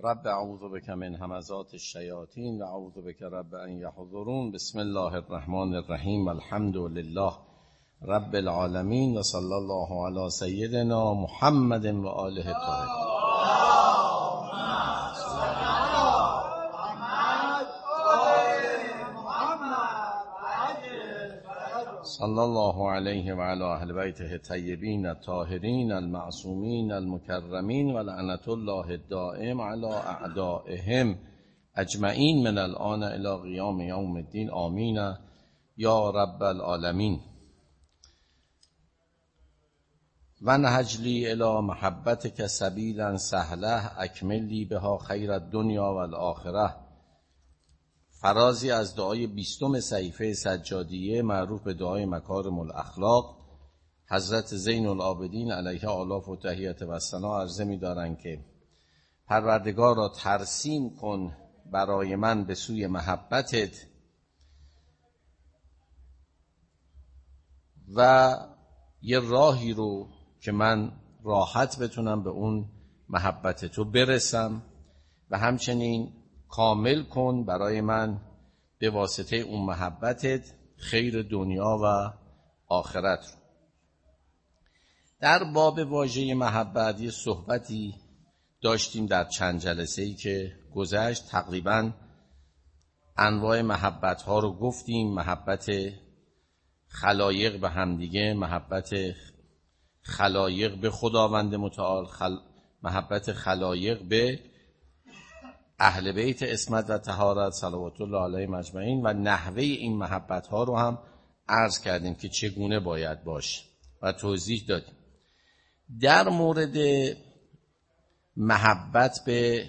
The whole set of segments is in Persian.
رب اعوذ بک من همزات الشیاطین و اعوذ بک رب ان یحضرون. بسم الله الرحمن الرحیم. الحمد لله رب العالمین و صلی الله علی سیدنا محمد و آله الطاهرین. صلی الله علیه و علی اهل بیته الطیبین الطاهرین المعصومین المکرمین و لعنت الله الدائم علی اعدائهم اجمعین من الان الی قیام یوم الدین. آمین یا رب العالمین. و نهج لی الی محبتک سبیلا سهله اکمل لی بها خیر الدنیا و الاخره. فرازی از دعای 20 صحیفه سجادیه معروف به دعای مکارم الاخلاق. حضرت زین العابدین علیه آلاف و تحیت و ثنا عرضه می دارند که پروردگار را ترسیم کن برای من به سوی محبتت و یه راهی رو که من راحت بتونم به اون محبت تو برسم و همچنین کامل کن برای من به واسطه اون محبتت خیر دنیا و آخرت رو. در باب واژه محبت یه صحبتی داشتیم در چند جلسه‌ای که گذشت. تقریباً انواع محبت ها رو گفتیم. محبت خلایق به همدیگه، محبت خلایق به خداوند متعال، محبت خلایق به اهل بیت عصمت و طهارت صلوات الله علیهم اجمعین و نحوه این محبت ها رو هم عرض کردیم که چگونه باید باشه و توضیح دادیم. در مورد محبت به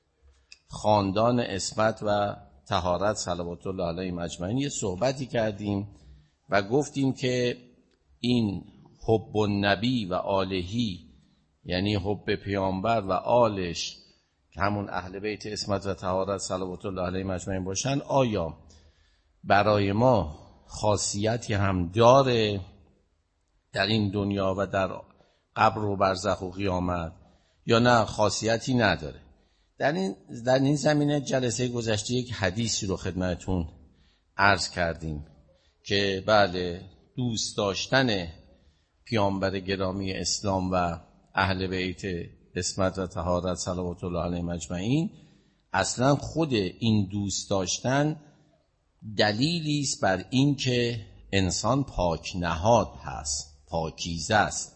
خاندان عصمت و طهارت صلوات الله علیهم اجمعین یه صحبتی کردیم و گفتیم که این حب النبی و آلهی، یعنی حب پیامبر و آلش که همون اهل بیت عصمت و طهارت صلوات الله علیهم اجمعین باشن، آیا برای ما خاصیتی هم داره در این دنیا و در قبر و برزخ و قیامت یا نه خاصیتی نداره؟ در این زمینه جلسه گذشته یک حدیثی رو خدمتتون عرض کردیم که بله، دوست داشتن پیامبر گرامی اسلام و اهل بیت عصمت و طهارت صلوات الله علیهم اجمعین اصلا خود این دوست داشتن دلیلی است بر این که انسان پاک نهاد هست، پاکیزه است.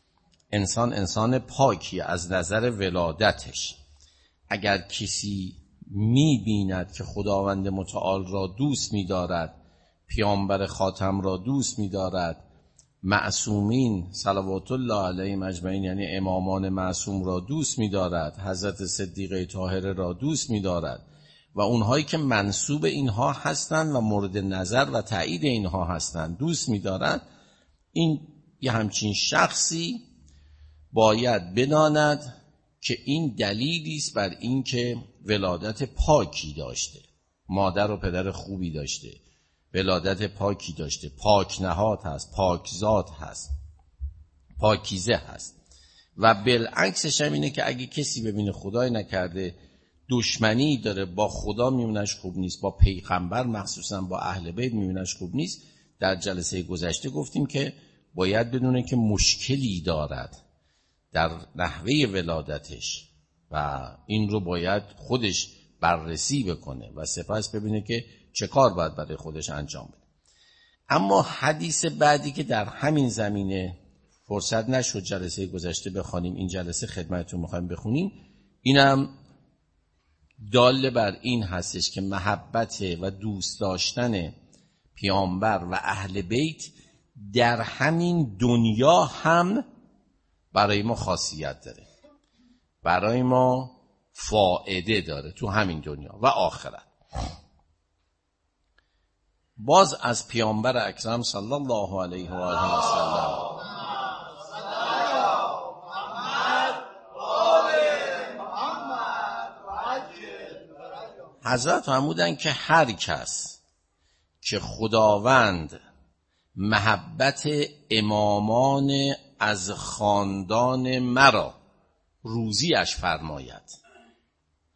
انسان پاکی از نظر ولادتش. اگر کسی می‌بیند که خداوند متعال را دوست می‌دارد، پیامبر خاتم را دوست می‌دارد، معصومین صلوات الله علیهم اجمعین یعنی امامان معصوم را دوست می‌دارد، حضرت صدیقه طاهره را دوست می‌دارد و اونهایی که منسوب اینها هستند و مورد نظر و تایید اینها هستند دوست می‌دارد، این یه همچین شخصی باید بداند که این دلیلی است بر این که ولادت پاکی داشته، مادر و پدر خوبی داشته، ولادت پاکی داشته، پاک نهاد هست، پاک ذات هست، پاکیزه هست. و بالعکسش هم اینه که اگه کسی ببینه خدای نکرده دشمنی داره با خدا، میبینش خوب نیست، با پیغمبر مخصوصا با اهل بیت میبینش خوب نیست. در جلسه گذشته گفتیم که باید بدونه که مشکلی دارد در نحوه ولادتش و این رو باید خودش بررسی بکنه و سپس ببینه که چه کار باید برای خودش انجام بده. اما حدیث بعدی که در همین زمینه فرصت نشد جلسه گذشته بخوانیم، این جلسه خدمتتون میخوایم بخونیم، اینم دال بر این هستش که محبت و دوست داشتن پیامبر و اهل بیت در همین دنیا هم برای ما خاصیت داره، برای ما فائده داره تو همین دنیا و آخرت. باز از پیامبر اکرم صلی الله علیه و آله و سلم حضرت فرمودند که هر کس که خداوند محبت امامان از خاندان مرا روزیش فرماید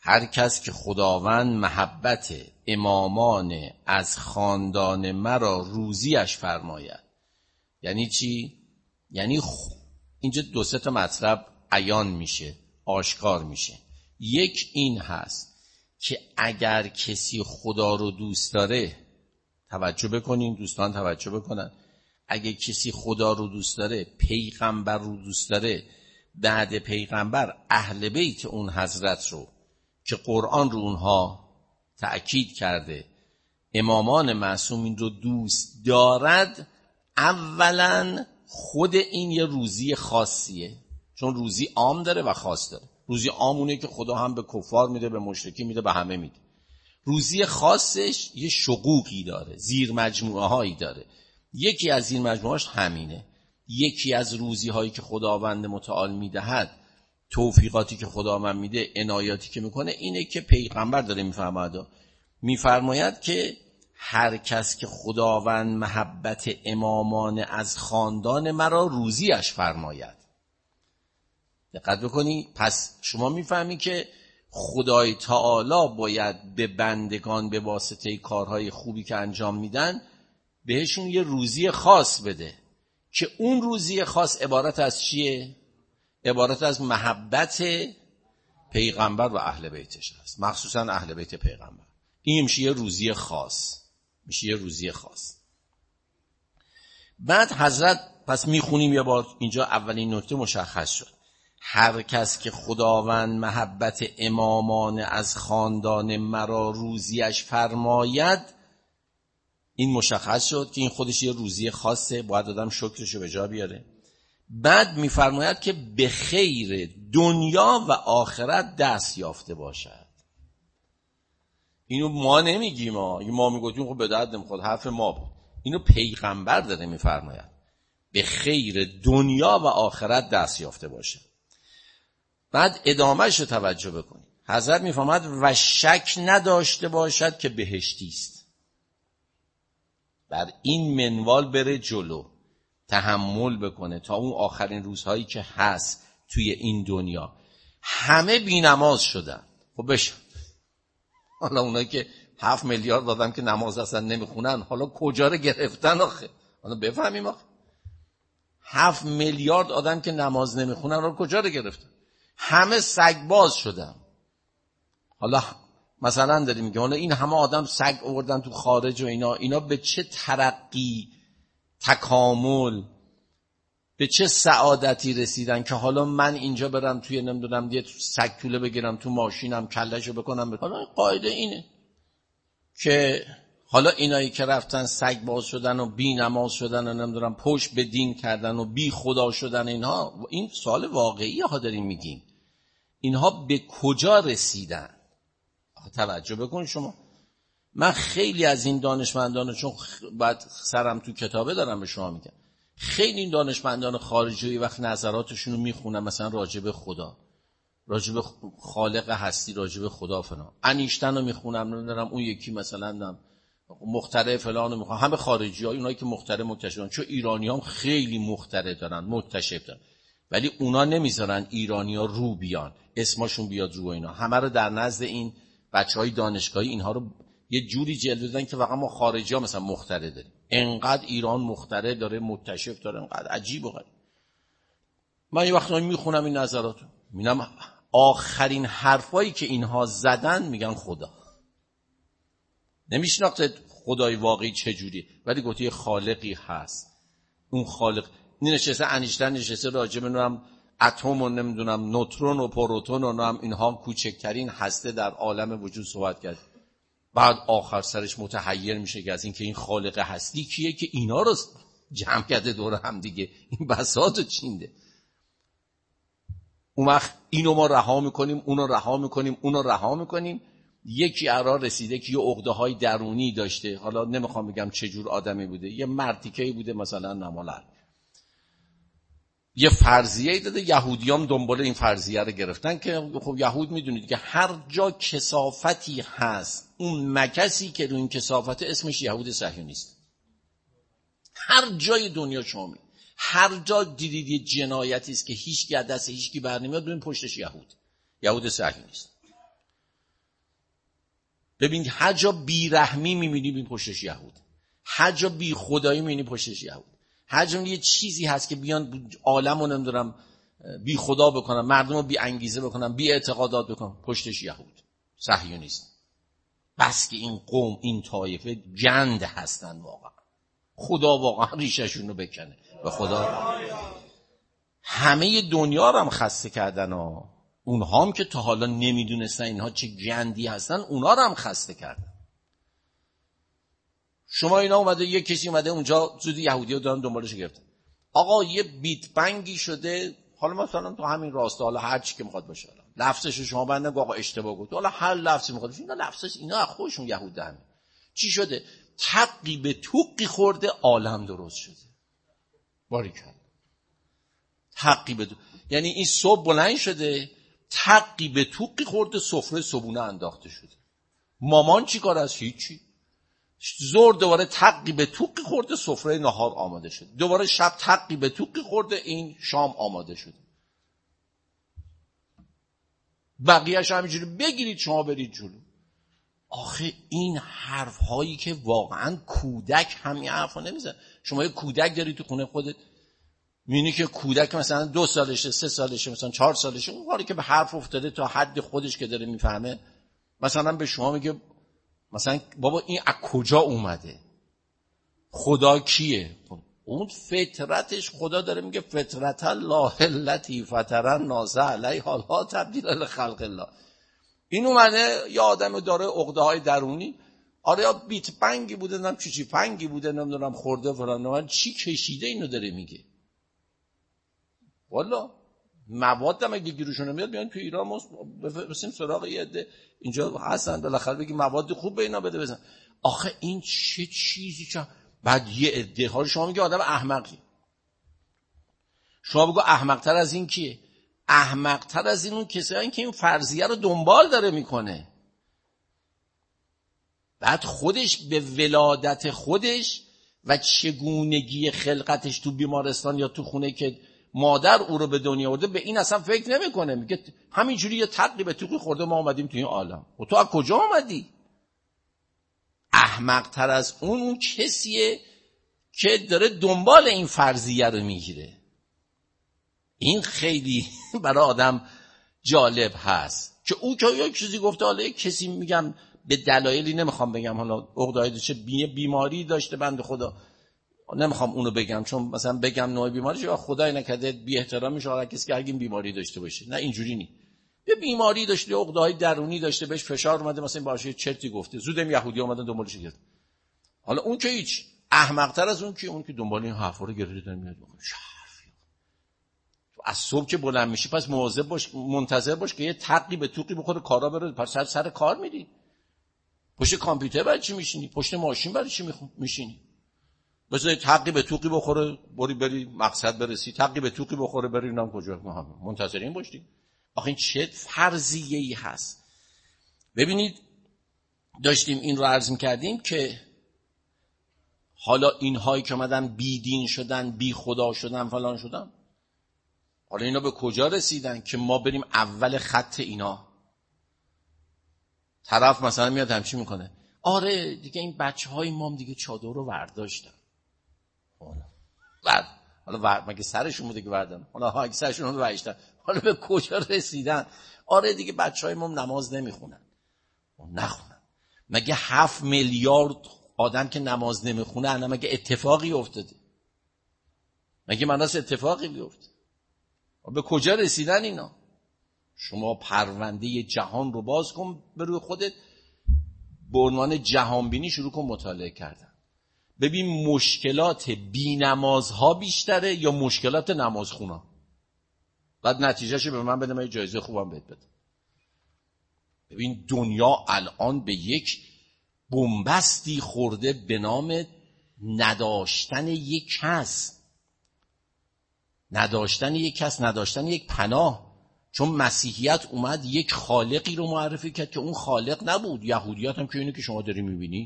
هر کس که خداوند محبت امامان از خاندان مرا روزیش فرماید. یعنی چی؟ یعنی اینجا دو سه تا مطلب عیان میشه، آشکار میشه. یک این هست که اگر کسی خدا رو دوست داره، توجه بکنین دوستان، توجه بکنن، اگر کسی خدا رو دوست داره، پیغمبر رو دوست داره، بعد پیغمبر اهل بیت اون حضرت رو که قرآن رو اونها تأکید کرده، امامان معصومین رو دوست دارد، اولا خود این یه روزی خاصیه، چون روزی عام داره و خاص داره. روزی عامونه که خدا هم به کفار میده، به مشرکی میده، به همه میده. روزی خاصش یه شقوقی داره، زیر مجموعه هایی داره. یکی از زیر مجموعهاش همینه. یکی از روزی هایی که خداوند متعال میدهد، توفیقاتی که خداوند میده، عنایاتی که میکنه، اینه که پیغمبر داره میفرماید که هر کس که خداوند محبت امامان از خاندان مرا روزیش فرماید. دقت بکنی، پس شما میفهمی که خدای تعالی باید به بندگان به واسطه کارهای خوبی که انجام میدن بهشون یه روزی خاص بده، که اون روزی خاص عبارت از چیه؟ عبارت از محبت پیغمبر و اهل بیتش هست، مخصوصا اهل بیت پیغمبر. این میشه یه روزی خاص، میشه یه روزی خاص. بعد حضرت پس میخونیم یه بار اینجا اولین نکته مشخص شد. هر کس که خداوند محبت امامان از خاندان مرا روزیش فرماید، این مشخص شد که این خودش یه روزی خاصه، باید آدم شکرشو به جا بیاره. بعد میفرماید که به خیر دنیا و آخرت دست یافته باشد. اینو ما نمیگیم، ما میگویم خب به درد نمیخواد، حرف ما بود. اینو پیغمبر داره میفرماید، به خیر دنیا و آخرت دست یافته باشد. بعد ادامهش رو توجه بکنید. حضرت میفرماید و شک نداشته باشد که بهشتی است. بر این منوال بره جلو، تحمل بکنه تا اون آخرین روزهایی که هست توی این دنیا. همه بی نماز شدن، خب بشن. حالا اونایی که 7 میلیارد دادن که نماز اصلا نمیخونن، حالا کجا رو گرفتن آخه؟ حالا بفهمیم آخه 7 میلیارد آدم که نماز نمیخونن رو کجا رو گرفتن؟ همه سگباز شدن. حالا مثلا داریم میگه حالا این همه آدم سگ آوردن تو خارج و اینا به چه ترقی، تکامل، به چه سعادتی رسیدن که حالا من اینجا برم توی نمیدونم یه سگ توله بگیرم تو ماشینم کلهشو بکنم. حالا قاعده اینه که حالا اینایی که رفتن سگ باز شدن و بی نماز شدن و نمیدونم پشت به دین کردن و بی خدا شدن، اینها، این سوال واقعی ها داریم میگیم، اینها به کجا رسیدن؟ توجه بکن شما. من خیلی از این دانشمندان، چون بعد سرم تو کتابه دارم به شما میگم، خیلی این دانشمندان خارجی وقت نظراتشون رو میخونم، مثلا راجب خدا، راجب خالق هستی، راجب خدا فلان، انیشتن رو میخونم، نمیدونم اون یکی مثلا مخترع فلان رو میخونم. همه خارجی ها، اونایی که مخترع مکتشفن، چون ایرانی هم خیلی مخترع دارن، مکتشف دارن، ولی اونا نمیذارن ایرانی ها رو بیان، اسمشون بیاد رو. اینا همه رو در نزد این بچهای دانشگاهی اینها رو یه جوری جلوه دادن که فقط ما خارجی ها مثلا مخترع داریم. انقدر ایران مخترع داره، مکتشف داره، انقدر عجیب و غریب. من یه وقتی میخونم این نظراتو، میبینم آخرین حرفایی که اینها زدن میگن خدا. نمیشناخته خدای واقعی چجوری، ولی گفته خالقی هست. اون خالق نشسته، انیشتن نشسته راجع به اتم و نمیدونم نوترون و پروتون و اینها کوچکترین هسته در عالم وجود صحبت کرد. بعد آخر سرش متحیر میشه که از این که این خالق هستی کیه که اینا رو جمع کرده دور هم دیگه، این بساطو چینده. اون وقت اینو ما رها میکنیم، اونو رها میکنیم، اونو رها میکنیم. یکی ارا رسیده که یه عقده‌های درونی داشته، حالا نمیخوام بگم چه جور آدمی بوده، یه مرتیکه‌ای بوده مثلا نمالر، یه فرضیه‌ای داده، یهودیام دنبال این فرضیه رو گرفتن که خب یهود میدونید که هر جا کثافتی هست، اون مکسی که رو این کثافت اسمش یهود صهیونیست. هر جای دنیا شما هر جا دیدید یه جنایتی است که هیچ کی دست هیچ کی بر نمیاد، ببین پشتش یهود صهیونیست. ببین هر جا بیرحمی می‌بینی پشتش یهود، هر جا بی خدایی می‌بینی پشتش یهود، هر جا یه چیزی هست که بیان عالمو نمیدونم بی خدا بکنن، مردم رو بی انگیزه بکنن، بی اعتقادات بکنن، پشتش یهود، صهیونیست. بس که این قوم، این طایفه گند هستن واقعا. خدا واقعا ریششون رو بکنه به خدا. همه دنیا رو هم خسته کردن ها. اونها هم که تا حالا نمیدونستن اینها چه گندی هستن، اونها رو هم خسته کردن. شما اینا اومده، یه کسی اومده اونجا زود یهودی‌ها دارن دنبالش گرفتن. آقا یه بیت بنگی شده، حالا مثلا تو همین راستا، حالا هر چی که میخواد باشه، لفظش شما بنده آقا اشتباه گفت، حالا هر لفظی میخواد، اینا لفظش اینا از خودشون یهود همین. چی شده؟ تقی به توقی خورده، عالم درست شده. باریکلا. تقی به یعنی این صبح بلند شده، تقی به توقی خورده، سفره صبحونه انداخته شده. مامان چی کار است؟ هیچی. زور دوباره تقی به توقی خورده، سفره نهار آماده شده. دوباره شب تقی به توقی خورده، این شام آماده شده. بقیه‌اش همینجوری بگیرید شما برید جلو. آخه این حرف هایی که واقعا کودک همین حرفا نمیزنه. شما یه کودک داری تو خونه خودت، می‌بینی که کودک مثلا 2 سالشه، 3 سالشه، مثلا 4 سالشه، اون کاری که به حرف افتاده تا حد خودش که داره میفهمه، مثلا به شما میگه مثلا بابا این از کجا اومده؟ خدا کیه؟ اون فطرتش، خدا داره میگه فطرت الله التی فطر الناس علیها لا تبدیل لخلق الله. این اومده یه آدم داره عقده‌های درونی، آره یا بیت پنگی بوده، نمیدونم چی پنگی بوده، نمیدونم خورده فلان، نمیدونم چی کشیده، اینو داره میگه. والا مواد هم اگه گیروشون نمیاد بیان تو ایران ما بسیم سراغ یه عده اینجا هستن، بالاخره بگی مواد خوب به اینا بده بزن. آخه این چه چیزی که بعد یه عده ها شما میگه آدم احمقی، شما بگو احمق‌تر از این کیه؟ احمق‌تر از این اون کسایی که این فرضیه رو دنبال داره میکنه، بعد خودش به ولادت خودش و چگونگی خلقتش تو بیمارستان یا تو خونه که مادر او رو به دنیا آورده، به این اصلا فکر نمیکنه، میگه همینجوری یه تقی به توقی خورده ما اومدیم تو این عالم. و تو از کجا اومدی؟ احمق‌تر از اون کسیه که داره دنبال این فرضیه رو میگیره. این خیلی برای آدم جالب هست که او که یک چیزی گفته، حالا کسی میگم به دلایلی نمیخوام بگم، حالا عقده‌ای داشته، بیماری داشته بنده خدا، نمیخوام اونو بگم چون مثلا بگم نوع بیماریش یا خدای نکرده بی احترامی میشه هر کسی که اگه بیماری داشته باشه. نه اینجوری نی، یه بیماری داشته، عقده‌های درونی داشته، بهش فشار اومده، مثلا باشه چرتی گفته، زودم یهودی اومدن دنبالش گرفتن. حالا اون که هیچ، احمق‌تر از اون که اون که دنبال این حرفا رو گرفتن میاد. تو از صبح که بلند میشی پس مواظب باش، منتظر باش که یه تقی به توقی بخوره کارا بره، پس سر کار میری. پشت کامپیوتر برای چی میشینی؟ پشت ماشین برای چی میشینی؟ بذار تقی به توقی بخوره بری مقصد برسی، تقی به توقی بخوره بری نام کجا، منتظر این باشی. آخه این چه فرضیه‌ای هست؟ ببینید داشتیم این رو عرض می‌کردیم که حالا اینهایی که اومدن بی دین شدن، بی خدا شدن، فلان شدن، حالا اینا به کجا رسیدن که ما بریم اول خط اینا؟ طرف مثلا میاد همچی میکنه، آره دیگه این بچه‌های ما دیگه چادر رو برداشتن. بعد حالا مگه سرشون بوده که بردن؟ حالا اگه سرشون رو برداشتن، حالا به کجا رسیدن؟ آره دیگه بچه‌های ما نماز نمیخونن. نخونن. مگه 7 میلیارد آدم که نماز نمیخونه، مگه اتفاقی افتاده؟ مگه مناس اتفاقی بیفته؟ به کجا رسیدن اینا؟ شما پرونده جهان رو باز کن به روی خودت، به عنوان جهانبینی شروع کن مطالعه کردن. ببین مشکلات بی نمازها بیشتره یا مشکلات نمازخونا؟ بعد نتیجهشو به من بده، من یه جایزه خوبم بهت بدم. ببین دنیا الان به یک بنبستی خورده به نام نداشتن یک کس، نداشتن یک پناه. چون مسیحیت اومد یک خالقی رو معرفی کرد که اون خالق نبود. یهودیت هم که اینو که شما داری میبینی،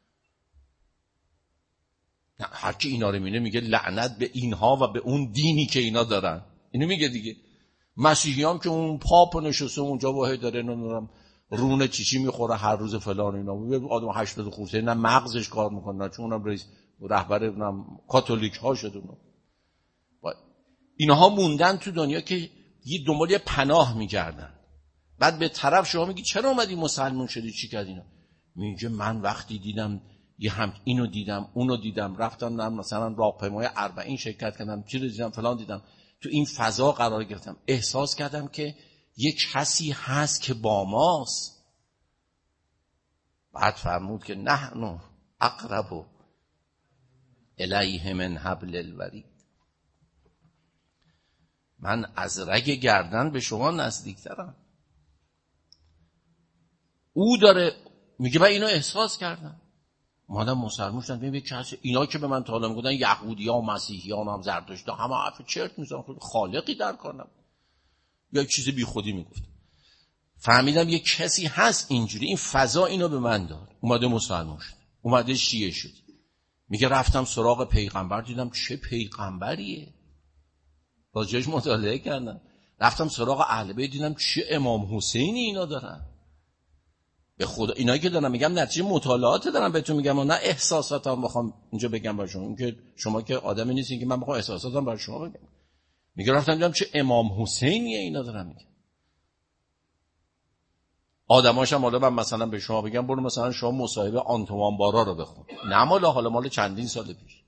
هر کی اینا رو میبینه میگه لعنت به اینها و به اون دینی که اینا دارن، اینو میگه دیگه. مسیحی هم که اون پاپ نشسته اونجا واحد داره نمیدونم رون چیچی میخوره هر روز فلان اینا. آدم 80 خورده نه مغزش کار میکنه، چون اونم رئیس رهبر اونم کاتولیک ها شده. اینها موندن تو دنیا که یه دنبال یه پناه میگردن. بعد به طرف شما میگی چرا اومدی مسلمان شدی، چی کردی اینا؟ میگه من وقتی دیدم یه هم اینو دیدم اونو دیدم، رفتم مثلا راهپیمای 40 شرکت کردم، چی رو دیدم فلان دیدم، تو این فضا قرار گرفتم، احساس کردم که یک کسی هست که با ماست. بعد فرمود که نحن اقرب الیه من حبل الورید، من از رگ گردن به شما نزدیکترم. او داره میگه من اینو احساس کردم، مادم مسلمان شدن. ببین کسی اینا که به من تعالیم گفتن یهودی‌ها و مسیحیان هم زرتشت همه حرف چرت میزنن، خالقی در کار نبود یا چیز بی خودی میگفت. فهمیدم یک کسی هست اینجوری، این فضا اینو به من داد. اومده مسلمان شد، اومده شیعه شد. میگه رفتم سراغ پیغمبر، دیدم چه پیغمبریه، راجعش مطالعه کردم. رفتم سراغ اهل بیت، دیدم چه امام حسینی اینا دارن. به خدا اینایی که دارم میگم نتیجه مطالعات دارم بهتون میگم و نه احساساتم بخوام اینجا بگم برای شما. این که شما که آدمی نیستین که من بخوام احساساتم برای شما بگم. میگه رفتم دیدم چه امام حسینیه اینا دارم میگم. آدماش هم حالا من مثلا به شما بگم برو مثلا شما مصاحبه آنتوان بارا رو بخون، نه مال چندین سال پیش.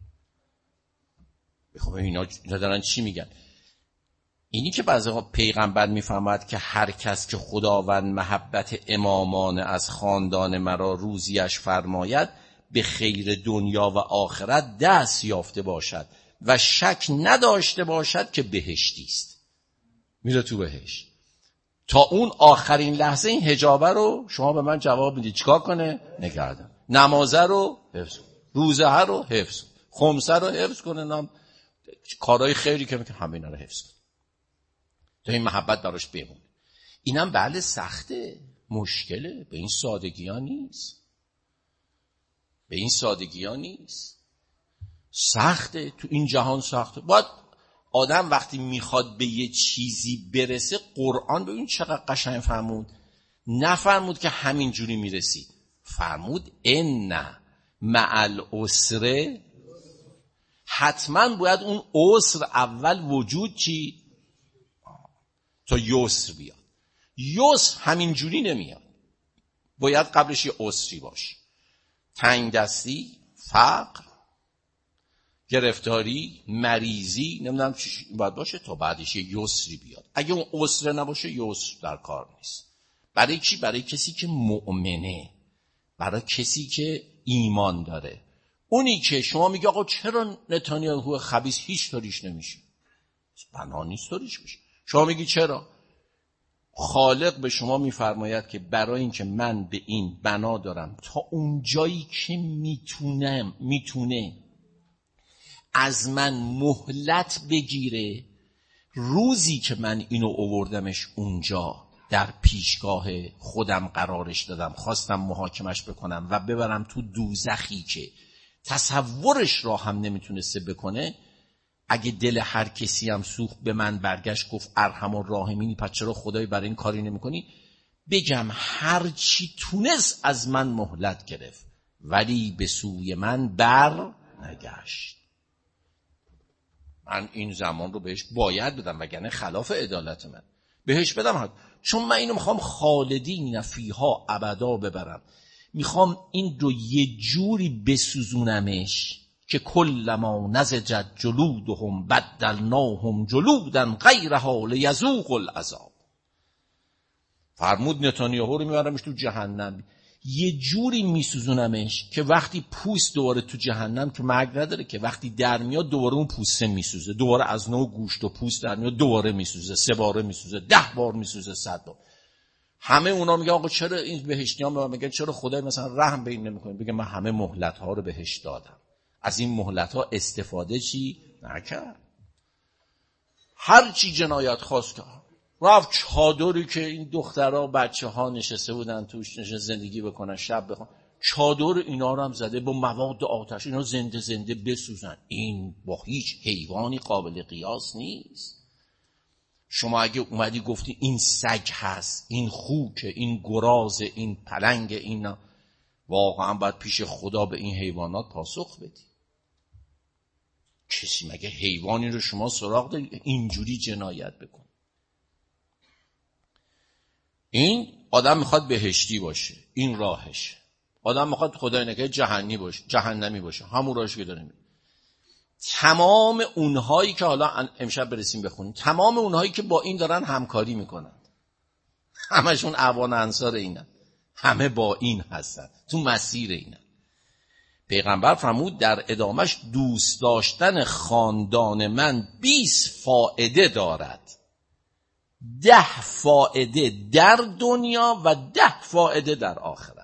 بخوام اینا دارن چی میگن. اینی که بعضی پیغمبر میفهمد که هر کس که خداوند محبت امامان از خاندان مرا روزیش فرماید به خیر دنیا و آخرت دست یافته باشد و شک نداشته باشد که بهشتی است، میره تو بهشت. تا اون آخرین لحظه این حجابه رو شما به من جواب میدید چیکار کنه؟ نگردن. نمازه رو حفظ، روزه رو حفظ، خمسه رو حفظ کنه، کارهای خیری که میکنه همه اینا رو حفظ کنه تا این محبت براش بمونه. اینم بله سخته، مشکله، به این سادگی ها نیست، به این سادگی ها نیست، سخته، تو این جهان سخته. باید آدم وقتی میخواد به یه چیزی برسه، قرآن ببین چقدر قشنگ فرمود، نفرمود که همین جوری میرسی، فرمود ان مع العسر، حتما باید اون عسر اول وجود چی؟ تا یسر بیاد. یسر همین جوری نمیاد، باید قبلش یه عسری باشه. تنگ دستی، فقر، گرفتاری، مریضی، نمیدونم چی باید باشه تا بعدش یه یسری بیاد. اگه اون عسر نباشه یسر در کار نیست. برای کی؟ برای کسی که مؤمنه، برای کسی که ایمان داره. اونی که شما میگه آقا چرا نتانیاهو خبیث هیچ طوریش نمیشه، بنا نیست طوریش میشه. شما میگی چرا؟ خالق به شما میفرماید که برای اینکه من به این بنا دارم تا اون جایی که میتونه از من مهلت بگیره، روزی که من اینو آوردمش اونجا در پیشگاه خودم قرارش دادم، خواستم محاکمش بکنم و ببرم تو دوزخی که تصورش را هم نمیتونسته بکنه، اگه دل هر کسی هم سوخت به من برگشت گفت ارحم الراحمینی، پس چرا خدای برای این کاری نمیکنی؟ بگم هر چی تونست از من مهلت گرفت ولی به سوی من بر نگشت. من این زمان رو بهش باید بدم وگرنه خلاف عدالت من بهش بدم، چون من اینو میخوام خالدین فیها ابدا ببرم. میخوام این رو یه جوری بسوزونمش که کلما نضجت جلودهم بدلناهم جلودا غیرها لیذوقوا العذاب. فرمود نتانیاهو رو میبرمش تو جهنم، یه جوری میسوزونمش که وقتی پوست دوباره تو جهنم که مرگ نداره که، وقتی در میاد دوباره اون پوسته میسوزه، دوباره از نوع گوشت و پوست در میاد، دوباره میسوزه، 3 بار میسوزه، 10 بار میسوزه، 100 بار. همه اونا میگن آقا چرا این بهشتیان به من میگن چرا خدای مثلا رحم به این نمیکنه؟ بگه من همه مهلت ها رو بهش دادم، از این مهلت ها استفاده چی نکرد، هر چی جنایت خواست کرد. رفت چادری که این دخترها بچه ها نشسته بودن توش زندگی بکنن شب بخوان، چادر اینا رو هم زده با مواد آتش، اینا زنده زنده بسوزن. این با هیچ حیوانی قابل قیاس نیست. شما اگه اومدی گفتی این سگ هست، این خوکه، این گرازه، این پلنگه، این واقعا باید پیش خدا به این حیوانات پاسخ بدی. کسی مگه حیوانی رو شما سراغ داری اینجوری جنایت بکن؟ این آدم میخواد بهشتی باشه، این راهش. آدم میخواد خدای نکرده جهنمی باشه، همون راهش که داره میره. تمام اونهایی که حالا امشب برسیم بخونیم، تمام اونهایی که با این دارن همکاری میکنن، همشون اعوان انصار اینن، همه با این هستن، تو مسیر اینن. پیغمبر فرمود در ادامش دوست داشتن خاندان من 20 فایده دارد، 10 فایده در دنیا و 10 فایده در آخرت.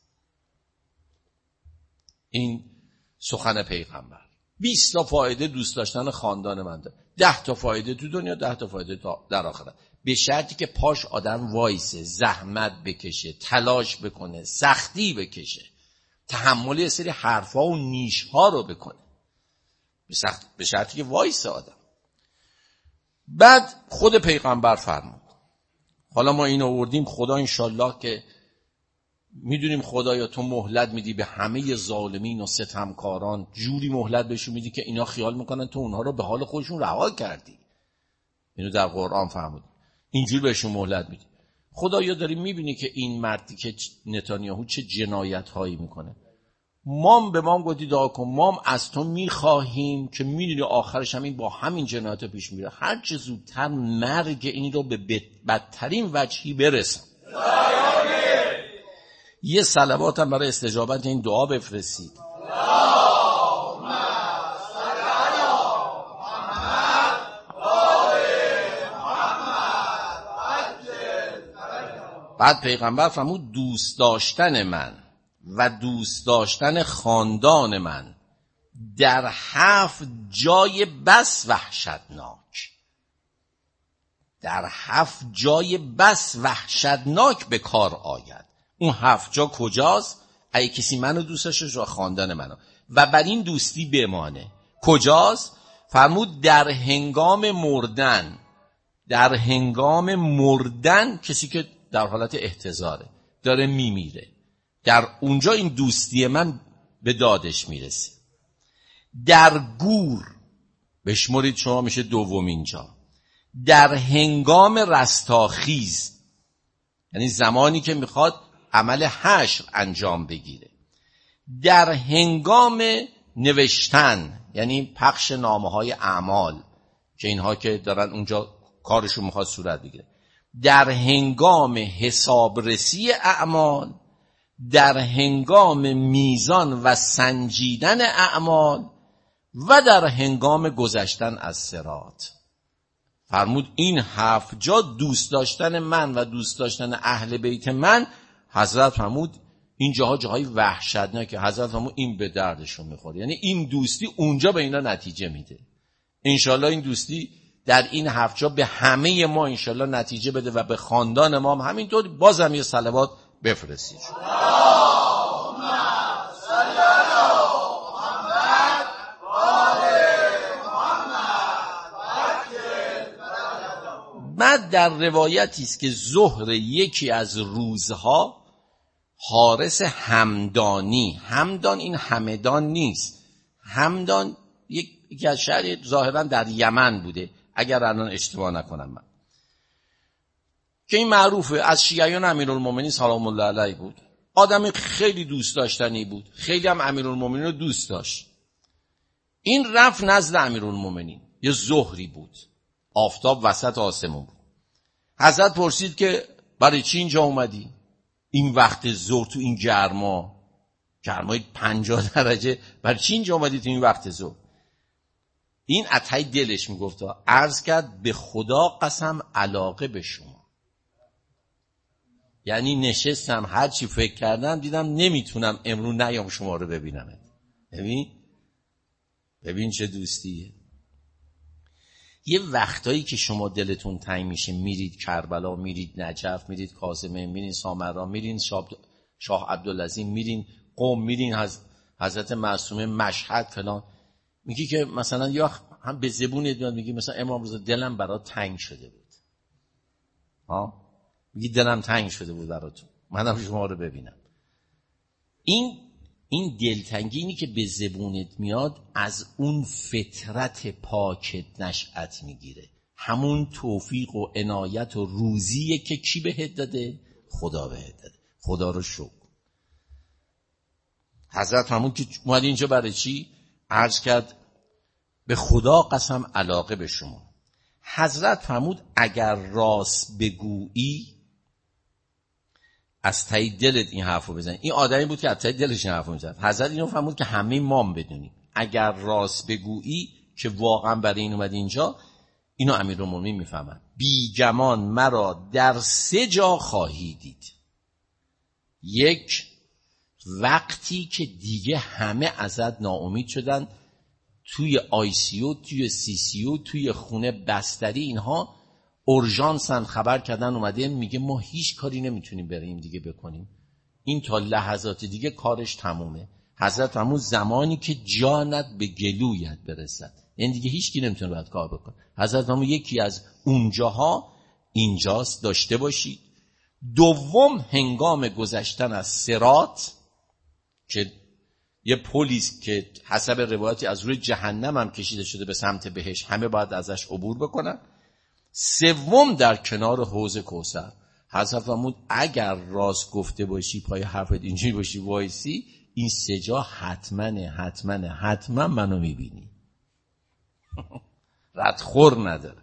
این سخن پیغمبر. 20 تا فایده دوست داشتن خاندان من داره، 10 تا فایده تو دنیا، 10 تا فایده در آخرت، به شرطی که پاش آدم وایسه، زحمت بکشه، تلاش بکنه، سختی بکشه، تحمل یه سری حرفا و نیشها رو بکنه، به شرطی که وایسه آدم. بعد خود پیغمبر فرمود، حالا ما این آوردیم، خدا انشالله که میدونیم خدایا تو مهلت میدی به همه ظالمین و ستمکاران، جوری مهلت بهشون میدی که اینا خیال میکنن تو اونها رو به حال خودشون رها کردی. اینو در قرآن فرمود، اینجور بهشون مهلت میدی. خدایا داری میبینی که این مردی که نتانیاهو چه جنایت هایی میکنه، مام به مام گفتی دعا کن، مام از تو میخواهیم که میدونی آخرش هم این با همین جنایت پیش میره، هر چه زودتر مرگ این رو به بدترین وجهی برسن. یه صلوات هم برای استجابت این دعا بفرستید. بعد پیغمبر فرمود دوست داشتن من و دوست داشتن خاندان من در 7 جای بس وحشتناک، در 7 جای بس وحشتناک به کار آید. اون 7 جا کجاست؟ اگه کسی منو دوست داشته و خاندان منو و بر این دوستی بمانه. کجاست؟ فرمود در هنگام مردن. در هنگام مردن، کسی که در حالت احتضاره داره میمیره، در اونجا این دوستی من به دادش میرسه. در گور بشمرید شما میشه دومین جا. در هنگام رستاخیز، یعنی زمانی که میخواد عمل حشر انجام بگیره. در هنگام نوشتن، یعنی پخش نامه‌های اعمال که اینها که دارن اونجا کارشون میخواد صورت بگیره. در هنگام حسابرسی اعمال، در هنگام میزان و سنجیدن اعمال و در هنگام گذشتن از صراط. فرمود این 7 جا دوست داشتن من و دوست داشتن اهل بیت من، حضرت فرمود این جاها جاهای وحشتناکه. حضرت فرمود این به دردشون میخوره، یعنی این دوستی اونجا به اینا نتیجه میده. انشالله این دوستی در این 7 جا به همه ما انشالله نتیجه بده و به خاندان ما هم همینطور. بازم یه صلوات بفرستید. بعد در روایتی است که ظهر یکی از روزها حارس همدانی، همدان این همدان نیست، همدان یکی از شهر ظاهرا در یمن بوده اگر الان اشتباه نکنم من، که این معروفه، از شیعیان امیرالمومنین سلام الله علیه بود. آدم خیلی دوست داشتنی بود، خیلی هم امیرالمومنین رو دوست داشت. این رفت نزد امیرالمومنین، یه ظهری بود، آفتاب وسط آسمون بود. حضرت پرسید که برای چی اینجا اومدی؟ این وقت ظهر تو این گرمای 50 درجه، برای چی اینجا اومدی تو این وقت ظهر؟ این عطای دلش میگفت، عرض کرد به خدا قسم علاقه به شما. یعنی نشستم هر چی فکر کردم دیدم نمیتونم امروز نیام شما رو ببینم. ببین چه دوستیه. یه وقتایی که شما دلتون تنگ میشه، میرید کربلا، میرید نجف، میرید کاظمه، میرید سامرا، میرید شاه عبدالعظیم، میرید قم، میرید حضرت معصومه، مشهد فلان، میگی که مثلا یا هم به زبونت میاد میگی مثلا امام رضا دلم برات تنگ شده بود، میگی دلم تنگ شده بود براتون، منم شما رو ببینم. این دلتنگی، اینی که به زبونت میاد از اون فطرت پاکت نشأت میگیره، همون توفیق و عنایت و روزیه که کی بهت داده؟ خدا بهت داده. خدا رو شکر. حضرت همون که اومد اینجا برای چی؟ عرض کرد به خدا قسم علاقه به شما. حضرت فرمود اگر راست بگویی، از ته دلت این حرفو بزن. این آدمی بود که از ته دلش این حرفو میزد. حضرت اینو فرمود که همه ما بدونیم اگر راست بگویی، که واقعا برای این اومد اینجا، اینو امیرالمومنین میفهمن، بی گمان مرا در 3 جا خواهی دید. 1، وقتی که دیگه همه ازت ناامید شدن، توی ICU، توی CCU، توی خونه بستری، اینها اورژانسن، خبر کردن اومده میگه ما هیچ کاری نمیتونیم بریم دیگه بکنیم، این تا لحظات دیگه کارش تمومه. حضرت همون زمانی که جانت به گلویت برسد، یعنی دیگه هیچ کی نمیتونه باید کار بکنه. حضرت همون یکی از اونجاها اینجاست، داشته باشید. 2، هنگام گذشتن از صراط، که یه پلیس که حسب روایتی از روی جهنم هم کشیده شده به سمت بهشت، همه باید ازش عبور بکنن. 3، در کنار حوض کوثر. حضرت فرمود اگر راست گفته باشی، پای حرفت اینجوری باشی وایسی، این 3 جا حتما منو میبینی. ردخور نداره.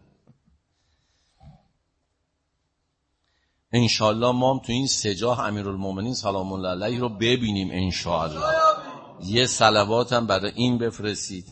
انشالله ما هم تو این 3 جا امیرالمومنین سلام الله علیه رو ببینیم انشالله. یه صلوات هم برای این بفرستید.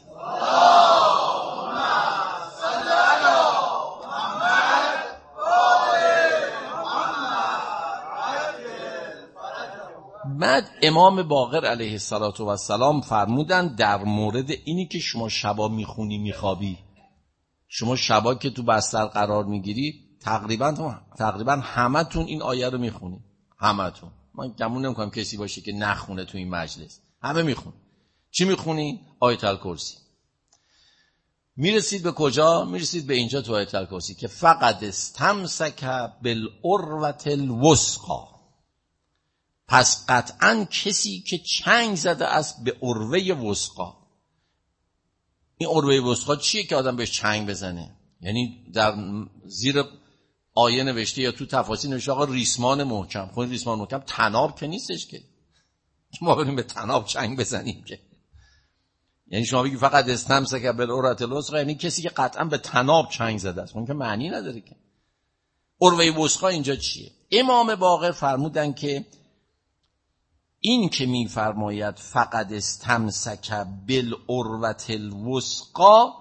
بعد امام باقر علیه السلام فرمودن در مورد اینی که شما شبا میخونی میخوابی، شما شبا که تو بستر قرار میگیری تقریبا همتون این آیه رو میخونی، همتون. من گمون نمیکنم کسی باشه که نخونه تو این مجلس، همه میخون. چی میخونی؟ آیت الکرسی. میرسید به کجا؟ میرسید به اینجا تو آیت الکرسی که فقد استمسک بالعروة الوثقی، پس قطعا کسی که چنگ زده است به عروه وثقی. این عروه وثقی چیه که آدم بهش چنگ بزنه؟ یعنی در زیر آیه نوشته یا تو تفاسیر نوشته آقا ریسمان محکم. خود ریسمان محکم طناب که نیستش که ما بریم به طناب چنگ بزنیم که. یعنی شما بگی فقط استمسک بالعروة الوثقی، یعنی کسی که قطعا به طناب چنگ زده است. اون که معنی نداره که. عروه وثقی اینجا چیه؟ امام باقر فرمودن که این که میفرماید فقد استمسک بالعروة الوثقی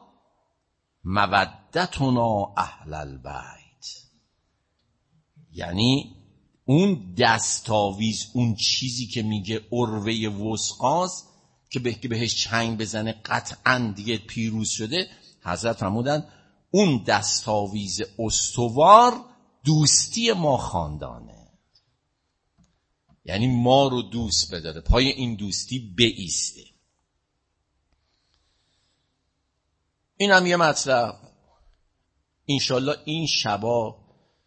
مودتنا اهل البیت، یعنی اون دستاویز، اون چیزی که میگه عروه وثقاست که بهش چنگ بزنه قطعا دیگه پیروز شده. حضرت فرمودن اون دستاویز استوار دوستی ما خاندانه، یعنی ما رو دوست بداره، پای این دوستی بایسته. این هم یه مطلب. انشالله این شبا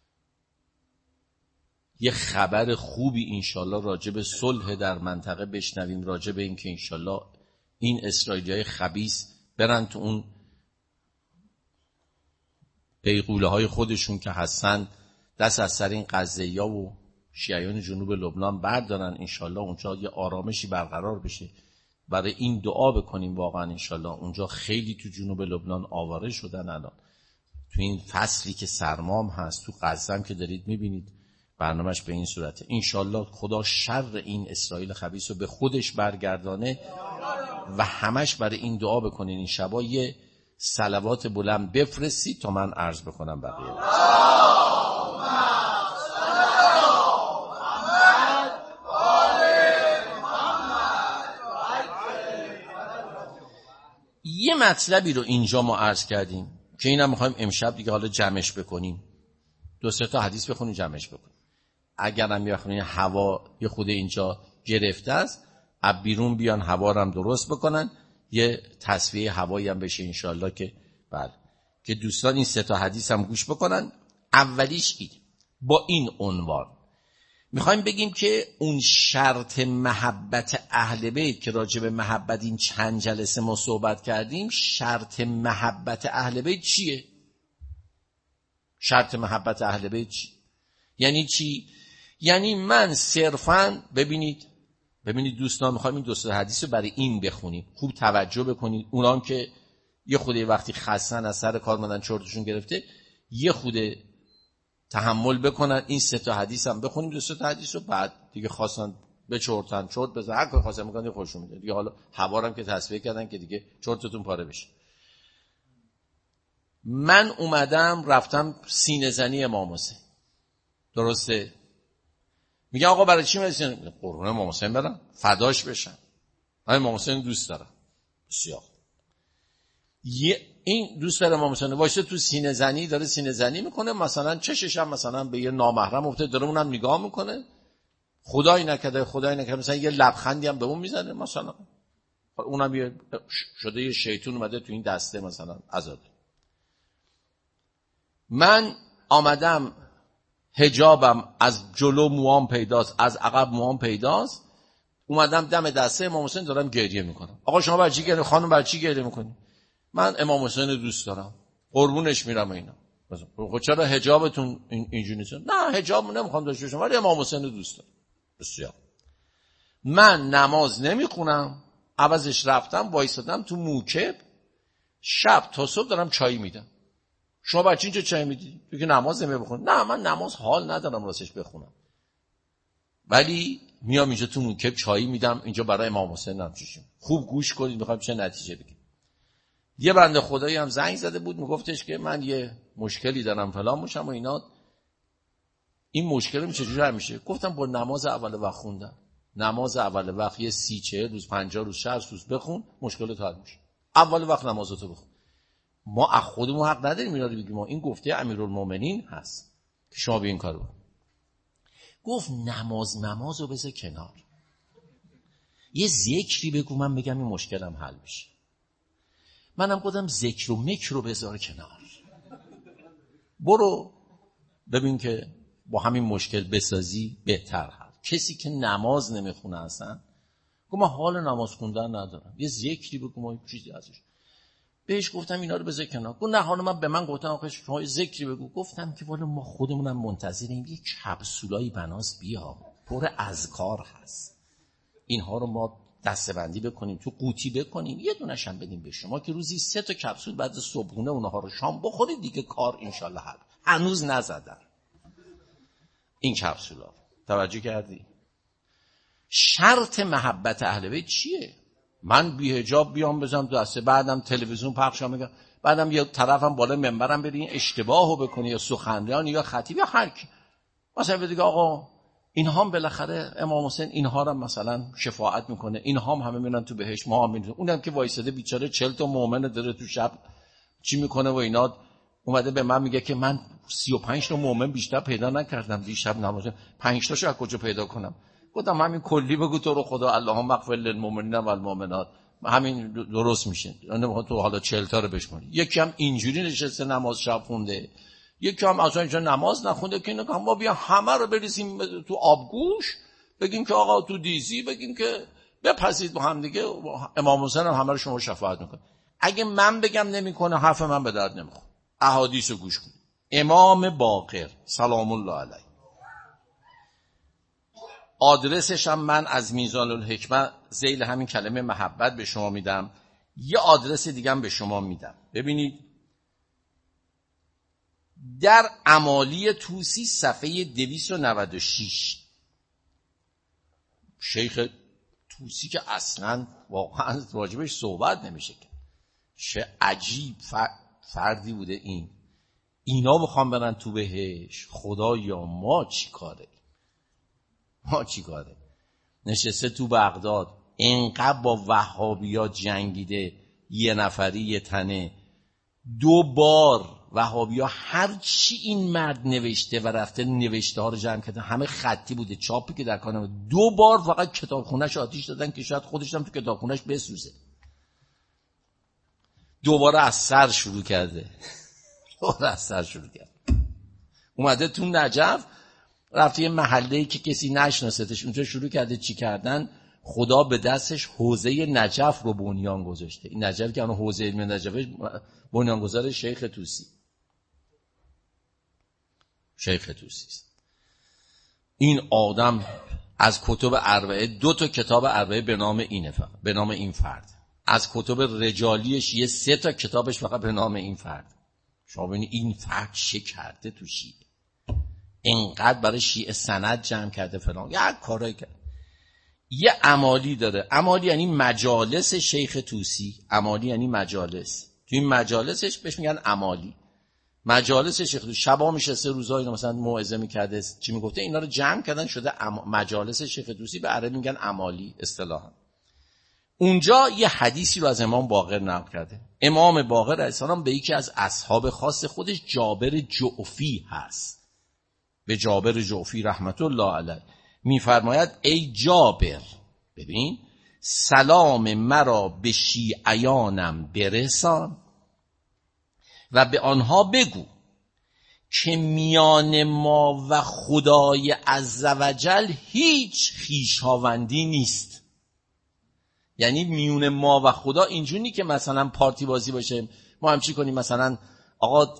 یه خبر خوبی انشالله راجع به صلح در منطقه بشنویم، راجع به این که انشالله این اسرائیلیای خبیث برن تو اون بیغوله های خودشون که هستن، دست از سر این قضیه‌ها و شیعیان جنوب لبنان بردارن. انشالله اونجا یه آرامشی برقرار بشه. برای این دعا بکنیم واقعا. انشالله اونجا خیلی تو جنوب لبنان آواره شدن الان تو این فصلی که سرمام هست. تو غزه هم که دارید میبینید برنامهش به این صورته. انشالله خدا شر این اسرائیل خبیث رو به خودش برگردانه و همش برای این دعا بکنین. این شبا یه صلوات بلند بفرستید تا من عرض بکنم بقیه. یه مطلبی رو اینجا ما عرض کردیم که اینم میخوایم امشب دیگه حالا جمعش بکنیم. 2-3 تا حدیث بخونیم جمعش بکنیم. اگرم بخونین هوا یه خود اینجا گرفته است، از بیرون بیان هوا رو هم درست بکنن، یه تصفیه هوایی هم بشه انشالله که بله، که دوستان این 3 تا حدیث هم گوش بکنن. اولیش این: با این عنوان میخوایم بگیم که اون شرط محبت اهل بیت که راجع به محبت این چند جلسه ما صحبت کردیم، شرط محبت اهل بیت چیه؟ شرط محبت اهل بیت چی؟ یعنی چی؟ یعنی من صرفاً ببینید دوستان، میخوایم این دوست حدیث رو برای این بخونیم، خوب توجه بکنید. اونام که یه خوده وقتی خستن از سر کار مدن چرتشون گرفته، یه خوده تحمل بکنن، این 3 حدیث هم بخونیم، 2 حدیث رو بعد دیگه خواستن به چرتن چرت بزن، هر کاری خواستن میکنن خوششون میاد دیگه. حالا هوارم که تصفیه کردن که دیگه چرتتون پاره بشه. من اومدم رفتم سینه زنی امام حسین، درسته؟ میگه آقا برای چی میرسین؟ قربون امام حسین برم فداش بشن، من امام حسین دوست دارم. بسیار این دوست داره امام حسین، وایسه تو سینه زنی، داره سینه زنی میکنه، مثلا چشش هم مثلا به یه نامحرم افتاده، داره اونم نگاه میکنه، خدای نکرده مثلا یه لبخندی هم به اون میزنه، مثلا اونم یه شده یه شیطون اومده تو این دسته مثلا عزاده. من آمدم حجابم از جلو موام پیداست، از عقب موام پیداست، اومدم دم دسته امام حسین دارم گریه میکنم. آقا شما برای چی گریه؟ خانم برای چی گریه میکنی؟ من امام حسین رو دوست دارم، قربونش میرم. اینا خب چرا حجابتون اینجوری نیست؟ نه حجاب نمیخوام داشته باشم ولی امام حسین رو دوست دارم. بسیار. من نماز نمیخونم، عوضش رفتم وایسادم تو موکب، شب تا صبح دارم چای میدم. شما بچه اینجا چای میدی؟ تو که نماز نمیخونی؟ نه من نماز حال ندارم راستش بخونم، ولی میام اینجا تو موکب چای میدم، اینجا برای امام حسین هم چشم. خوب گوش کنید میخوام چه نتیجه بگیم. یه بنده خدایی هم زنگ زده بود میگفتش که من یه مشکلی دارم فلان میشم و اینا، این مشکلم چجوری حل میشه؟ گفتم با نماز اول وقت خوندن، نماز اول وقت یه 30-40 روز 50 روز 60 روز بخون، مشکلت حل میشه. اول وقت نمازتو بخون. ما از خودمون حق نداریم اینا رو بگیم، ما این گفته امیرالمومنین هست که شما به این کارو بکن. گفت نمازو بذار کنار، یه ذکری بگو من بگم این مشکلم حل میشه. منم گفتم ذکر و مکر رو بذار کنار، برو ببین که با همین مشکل بسازی بهتر هست. کسی که نماز نمیخونه اصلا گفت من حال نماز خوندن ندارم، یه ذکری بگو ما چیزی ازش. بهش گفتم اینا رو بذار کنار. گفت نه حالا من به من گفتم آخه شما ذکری بگو. گفتم که والا ما خودمونم منتظریم یه کپسولای بناس بیا پر اذکار هست، اینها رو ما دسته‌بندی بکنیم تو قوطی بکنیم، یه دونش هم بدیم به شما که روزی 3 کپسول بعد صبحونه اونها رو شام بخورید دیگه، کار انشالله حل. هنوز نزدن این کپسولا. توجه کردی؟ شرط محبت اهل بیت چیه؟ من بی حجاب بیام بزنم دسته، بعدم تلویزیون پخشم میگم، بعدم یه طرفم بالا منبرم برین اشتباهو بکنی یا سخنران یا خطیب یا هر کی، مثلا بگه آقا اینها هم بالاخره امام حسین اینها رو مثلا شفاعت میکنه، اینها هم همه میرن تو بهشت، ما هم میریم. اونم که وایساده بیچاره 40 تا مؤمن داره تو شب چی میکنه و اینا، اومده به من میگه که من 35 تا مؤمن بیشتر پیدا نکردم دیشب نماز، 5 تاشو از کجا پیدا کنم؟ گفتم همین کلی بگو تو رو خدا اللهم اغفر للمؤمنین والمؤمنات، همین درست میشه. نمیخوام تو حالا 40 تا رو بشماری. یکی هم اینجوری نشسته نماز شب خونده، یکی هم اصلا اینجا نماز نخونده که اینو ما بیا همه رو بریزیم تو آبگوش، بگیم که آقا تو دیزی، بگیم که بپسید با هم دیگه، امام حسین هم همه رو شما شفاعت میکنه. اگه من بگم نمیکنه حرف من به درد نمیخوره. احادیث رو گوش کن. امام باقر سلام الله علیه، آدرسش هم من از میزان الحکمه ذیل همین کلمه محبت به شما میدم، یه آدرس دیگه هم به شما میدم. ببینید در امالی طوسی صفحه 296، شیخ طوسی که اصلا واقعا راجبش صحبت نمیشه که چه عجیب فردی بوده این. اینا بخوام برن تو بهش، خدایا ما چی کاره؟ نشسته تو بغداد اینقدر با وهابیا جنگیده، یه نفری یه تنه، 2 بار وهابیا هر چی این مرد نوشته و رفته نوشته ها رو جمع کرده، همه خطی بوده، چاپی که در کار 2 بار فقط کتابخونه‌اش آتیش دادن که شاید خودش هم تو کتابخونه‌اش بسوزه. دوباره از سر شروع کرده. اومده تو نجف، رفته یه محله‌ای که کسی نشناستش، اونجا شروع کرده چی کردن. خدا به دستش حوزه نجف رو بنیان گذاشته. این نجف که اون حوزه علم نجف بنیانگذار شیخ طوسی. شیخ طوسی است. این آدم از کتب اربعه 2 کتاب اربعه به نام اینه، فقط به نام این فرد. از کتب رجالیش یه 3 کتابش فقط به نام این فرد. شما ببینید این فرد چه کرده تو شیعه. اینقدر برای شیعه سند جمع کرده فلان، یک کارایی کرد. یه عمالی داره. عمالی یعنی مجالس شیخ طوسی. عمالی یعنی مجالس. تو این مجالسش بهش میگن عمالی. مجالس شیخ طوسی شبا میشسته، روزا اینا مثلا موعظه میکرده، چی میگفته، اینا رو جمع کردن شده مجالس شیخ طوسی، به عربی میگن عمالی اصطلاحا. اونجا یه حدیثی رو از امام باقر نقل کرده. امام باقر علیه السلام به یکی از اصحاب خاص خودش جابر جعفی هست، به جابر جعفی رحمت الله علیه میفرماید ای جابر، ببین سلام مرا به شیعیانم برسان و به آنها بگو که میان ما و خدای عزوجل هیچ خویشاوندی نیست. یعنی میون ما و خدا اینجوری که مثلا پارتی بازی باشه، ما هم چی کنیم، مثلا آقا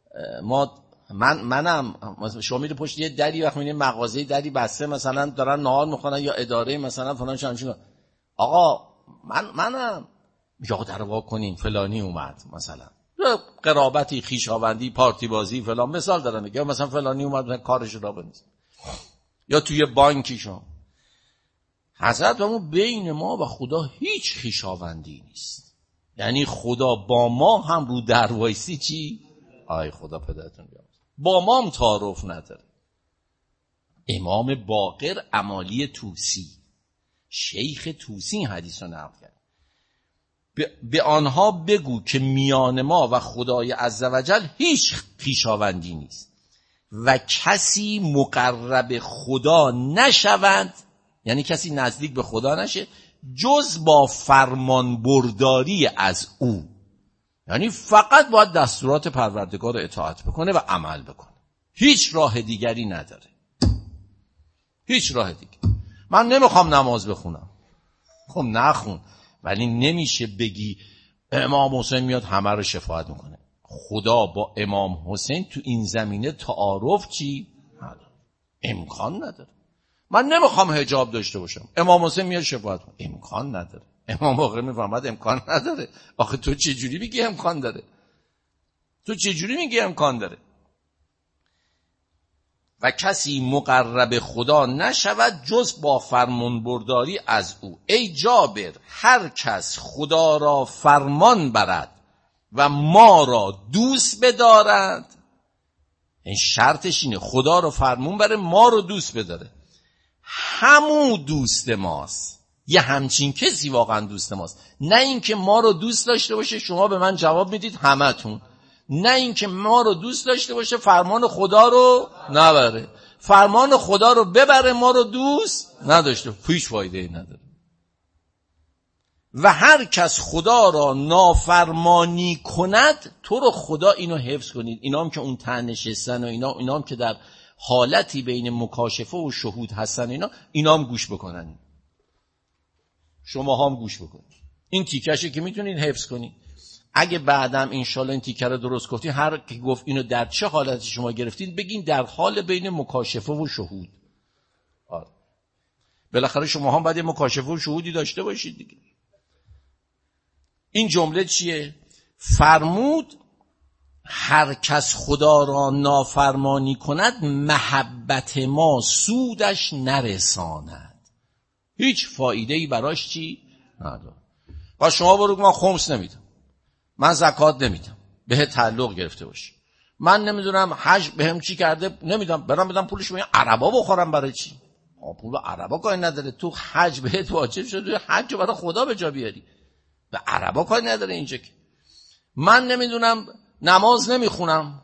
منم شما میره پشت یه دری، وقت میبینید مغازه دری بسته، مثلا دارن نهار میخونن یا اداره مثلا فلان شان، آقا منم میگه آقا در وا کنین فلانی اومد، مثلا قرابتی، خویشاوندی، پارتی بازی فلان، مثال دارم میگه، مثلا فلانی اومد کارش را بندازه. یا توی بانکی شما حضرت همون بین ما و خدا هیچ خویشاوندی نیست. یعنی خدا با ما هم رو در وایسی چی؟ آی خدا پدرتون بیامرزه، با ما هم تعارف نداره. امام باقر عمالی طوسی، شیخ طوسی این حدیث رو نقل کرد. به آنها بگو که میان ما و خدای عزوجل هیچ خویشاوندی نیست و کسی مقرب خدا نشود، یعنی کسی نزدیک به خدا نشه جز با فرمان برداری از او. یعنی فقط باید دستورات پروردگار اطاعت بکنه و عمل بکنه، هیچ راه دیگری نداره، هیچ راه دیگری. من نمیخوام نماز بخونم، خب نخون، ولی نمیشه بگی امام حسین میاد همه رو شفاعت میکنه. خدا با امام حسین تو این زمینه تعارف چی؟ نداره، امکان نداره. من نمیخوام حجاب داشته باشم، امام حسین میاد شفاعت کنه، امکان نداره. امام باقر میفهمد امکان نداره. آخه تو چه جوری میگی امکان داره؟ تو چه جوری میگی امکان داره؟ و کسی مقرب خدا نشود جز با فرمانبرداری از او. ای جابر، هر کس خدا را فرمان برد و ما را دوست بدارد، این شرطش اینه خدا را فرمون بره ما رو دوست بداره، همون دوست ماست. یه همچین کسی واقعا دوست ماست، نه اینکه ما رو دوست داشته باشه شما به من جواب میدید همتون، نه اینکه ما رو دوست داشته باشه فرمان خدا رو نبره، فرمان خدا رو ببره ما رو دوست نداشته، هیچ فایده ای نداره. و هر کس خدا را نافرمانی کند، تو رو خدا اینو حفظ کنید. اینا هم که اون ته نشستن و اینا هم که در حالتی بین مکاشفه و شهود هستن، اینا هم گوش بکنن، شما هم گوش بکنید. این تیکشه که میتونید حفظ کنید. اگه بعدم انشالله این تیکه رو درست گفتین، هر کی گفت اینو در چه حالتی شما گرفتین بگین در حال بین مکاشفه و شهود. آره. بالاخره شما هم باید مکاشفه و شهودی داشته باشید دیگه. این جمله چیه؟ فرمود هر کس خدا را نافرمانی کند محبت ما سودش نرساند، هیچ فایده‌ای براش چی نداره. با شما برو من خمس نمیدم، من زکات نمیدم، به تعلق گرفته باشه، من نمیدونم حج بهم چی کرده نمیدم، برام بدم پولش به عربا بخورم، برای چی؟ پول عربا کاری نداره، تو حج بهت واجب شده، حج رو برای خدا به جا بیاری، به عربا کاری نداره اینجا که. من نمیدونم نماز نمیخونم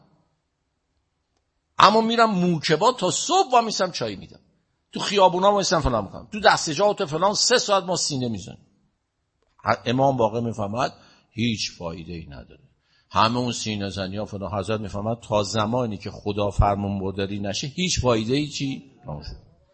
اما میرم موکبا تا صبح و میسم چای میدم، تو خیابونا میسم فلان میکنم، تو دستجات فلان 3 ساعت ما سینه میزنیم. امام باقر میفهمد هیچ فایده ای نداره. همه اون سینه زنی ها فلان. حضرت میفهمد تا زمانی که خدا فرمان برداری نشه هیچ فایده ای چی نمیشه.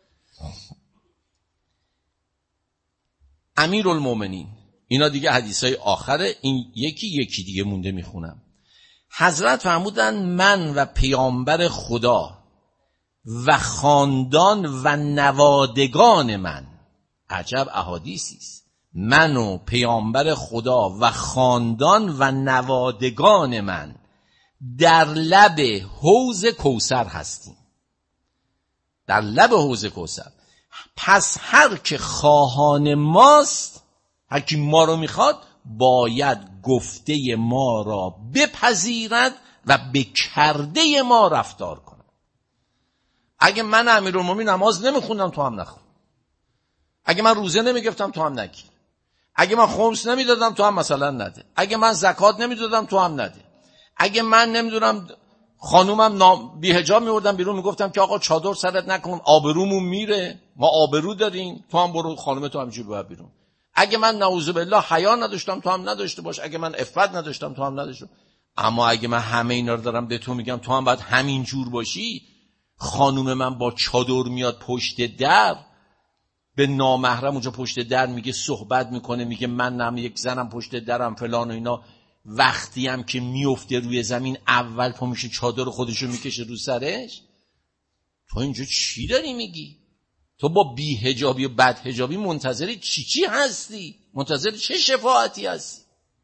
امیرالمومنین، اینا دیگه حدیثای آخره. این یکی دیگه مونده میخونم. حضرت فرمودن من و پیامبر خدا و خاندان و نوادگان من، عجب احادیثی است، من و پیامبر خدا و خاندان و نوادگان من در لب حوض کوثر هستیم. در لب حوض کوثر. پس هر که خواهان ماست، هر کی ما رو میخواد، باید گفته ما را بپذیرد و به کرده ما رفتار کنه. اگه من امیرالمومنین نماز نمیخوندم تو هم نخون. اگه من روزه نمیگرفتم تو هم نگیر. اگه من خمس نمیدادم تو هم مثلا نده. اگه من زکات نمیدادم تو هم نده. اگه من نمیدونم خانومم بی حجاب میوردم بیرون میگفتم که آقا چادر سرت نکن آبرومون میره، ما آبرو داریم، تو هم برو خانومت تو همینجوری ببر بیرون. اگه من نعوذ بالله حیا نداشتم تو هم نداشته باش. اگه من عفت نداشتم تو هم نداشته. اما اگه من همه اینا رو دارم به تو میگم تو هم باید همین جور باشی. خانوم من با چادر میاد پشت در، به نامحرم اونجا پشت در میگه صحبت میکنه، میگه من هم یک زنم پشت درم فلان و اینا. وقتی هم که میفته روی زمین اول پا میشه چادر خودشو میکشه رو سرش. تو اینجا چی داری میگی؟ تو با بی حجابی و بد حجابی منتظر چی هستی؟ منتظر چه شفاعتی هستی؟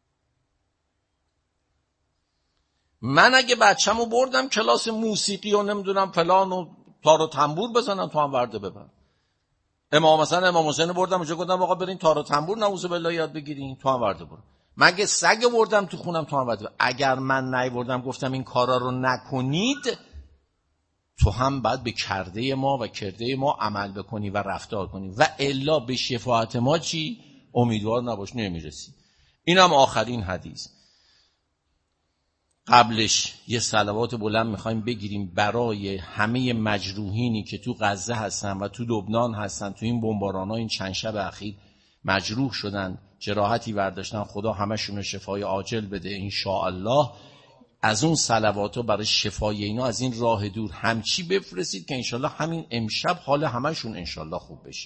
من اگه بچه‌مو بردم کلاس موسیقی و نمیدونم فلان و تار و تنبور بزنم تو هم ورده ببر. امام حسین بردم اونجا گفتم آقا برین تار و تنبور نعوذ بالله یاد بگیرین، تو هم ورده برو. مگه سگ بردم تو خونم تو هم ورده ببر. اگر من نیوردم گفتم این کارا رو نکنید، تو هم باید به کرده ما و کرده ما عمل بکنی و رفتار کنی و الا به شفاعت ما چی؟ امیدوار نباش، نمیرسی. اینم آخرین حدیث. قبلش یه صلوات بلند میخوایم بگیریم برای همه مجروحینی که تو غزه هستن و تو لبنان هستن. تو این بمباران‌ها این چند شب اخیر مجروح شدن، جراحتی برداشتن. خدا همشون شفای عاجل بده ان شاء الله. از اون صلواتو برای شفای اینا از این راه دور همچی بفرستید که انشالله همین امشب حال همشون انشالله خوب بشه.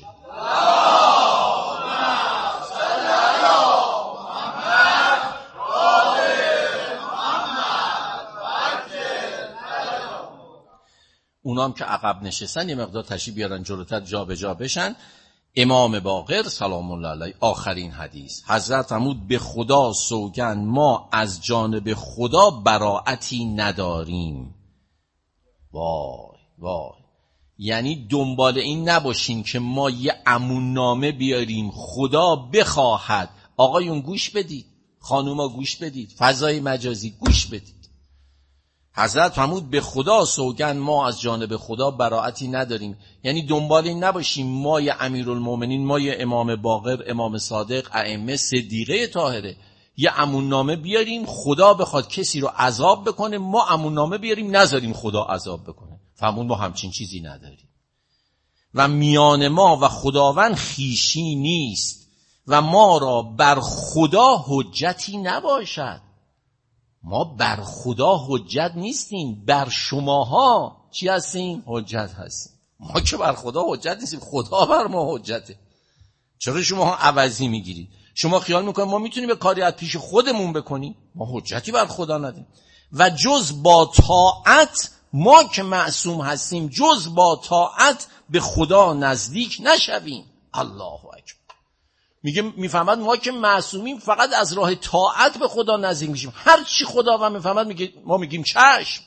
اونام که عقب نشستن یه مقدار تشریف بیارن جلوتر جا به جا بشن. امام باقر سلام الله علیه آخرین حدیث. حضرت فرمود به خدا سوگند ما از جانب خدا براءتی نداریم. وای وای، یعنی دنبال این نباشین که ما یه اموننامه بیاریم خدا بخواهد. آقایون گوش بدید، خانوما گوش بدید، فضای مجازی گوش بدید. حضرت فرمود به خدا سوگند ما از جانب خدا براءتی نداریم. یعنی دنبال این نباشیم ما یه امیرالمومنین، ما یه امام باقر، امام صادق، ائمه، صدیقه طاهره، یه اموننامه بیاریم خدا بخواد کسی رو عذاب بکنه، ما اموننامه بیاریم نذاریم خدا عذاب بکنه. فرمود ما همچین چیزی نداریم و میان ما و خداوند خویشی نیست و ما را بر خدا حجتی نباشد. ما بر خدا حجت نیستیم، بر شماها چی هستیم؟ حجت هستیم. ما که بر خدا حجت نیستیم، خدا بر ما حجته. چرا شما عوضی میگیرید؟ شما خیال میکنید ما میتونیم به کاری از پیش خودمون بکنیم؟ ما حجتی بر خدا نداریم. و جز با طاعت، ما که معصوم هستیم، جز با طاعت به خدا نزدیک نشویم. الله اکبر. میفهمد ما که معصومیم فقط از راه طاعت به خدا نزدیک میشیم. هر چی خداوند میفهمد ما میگیم چشم.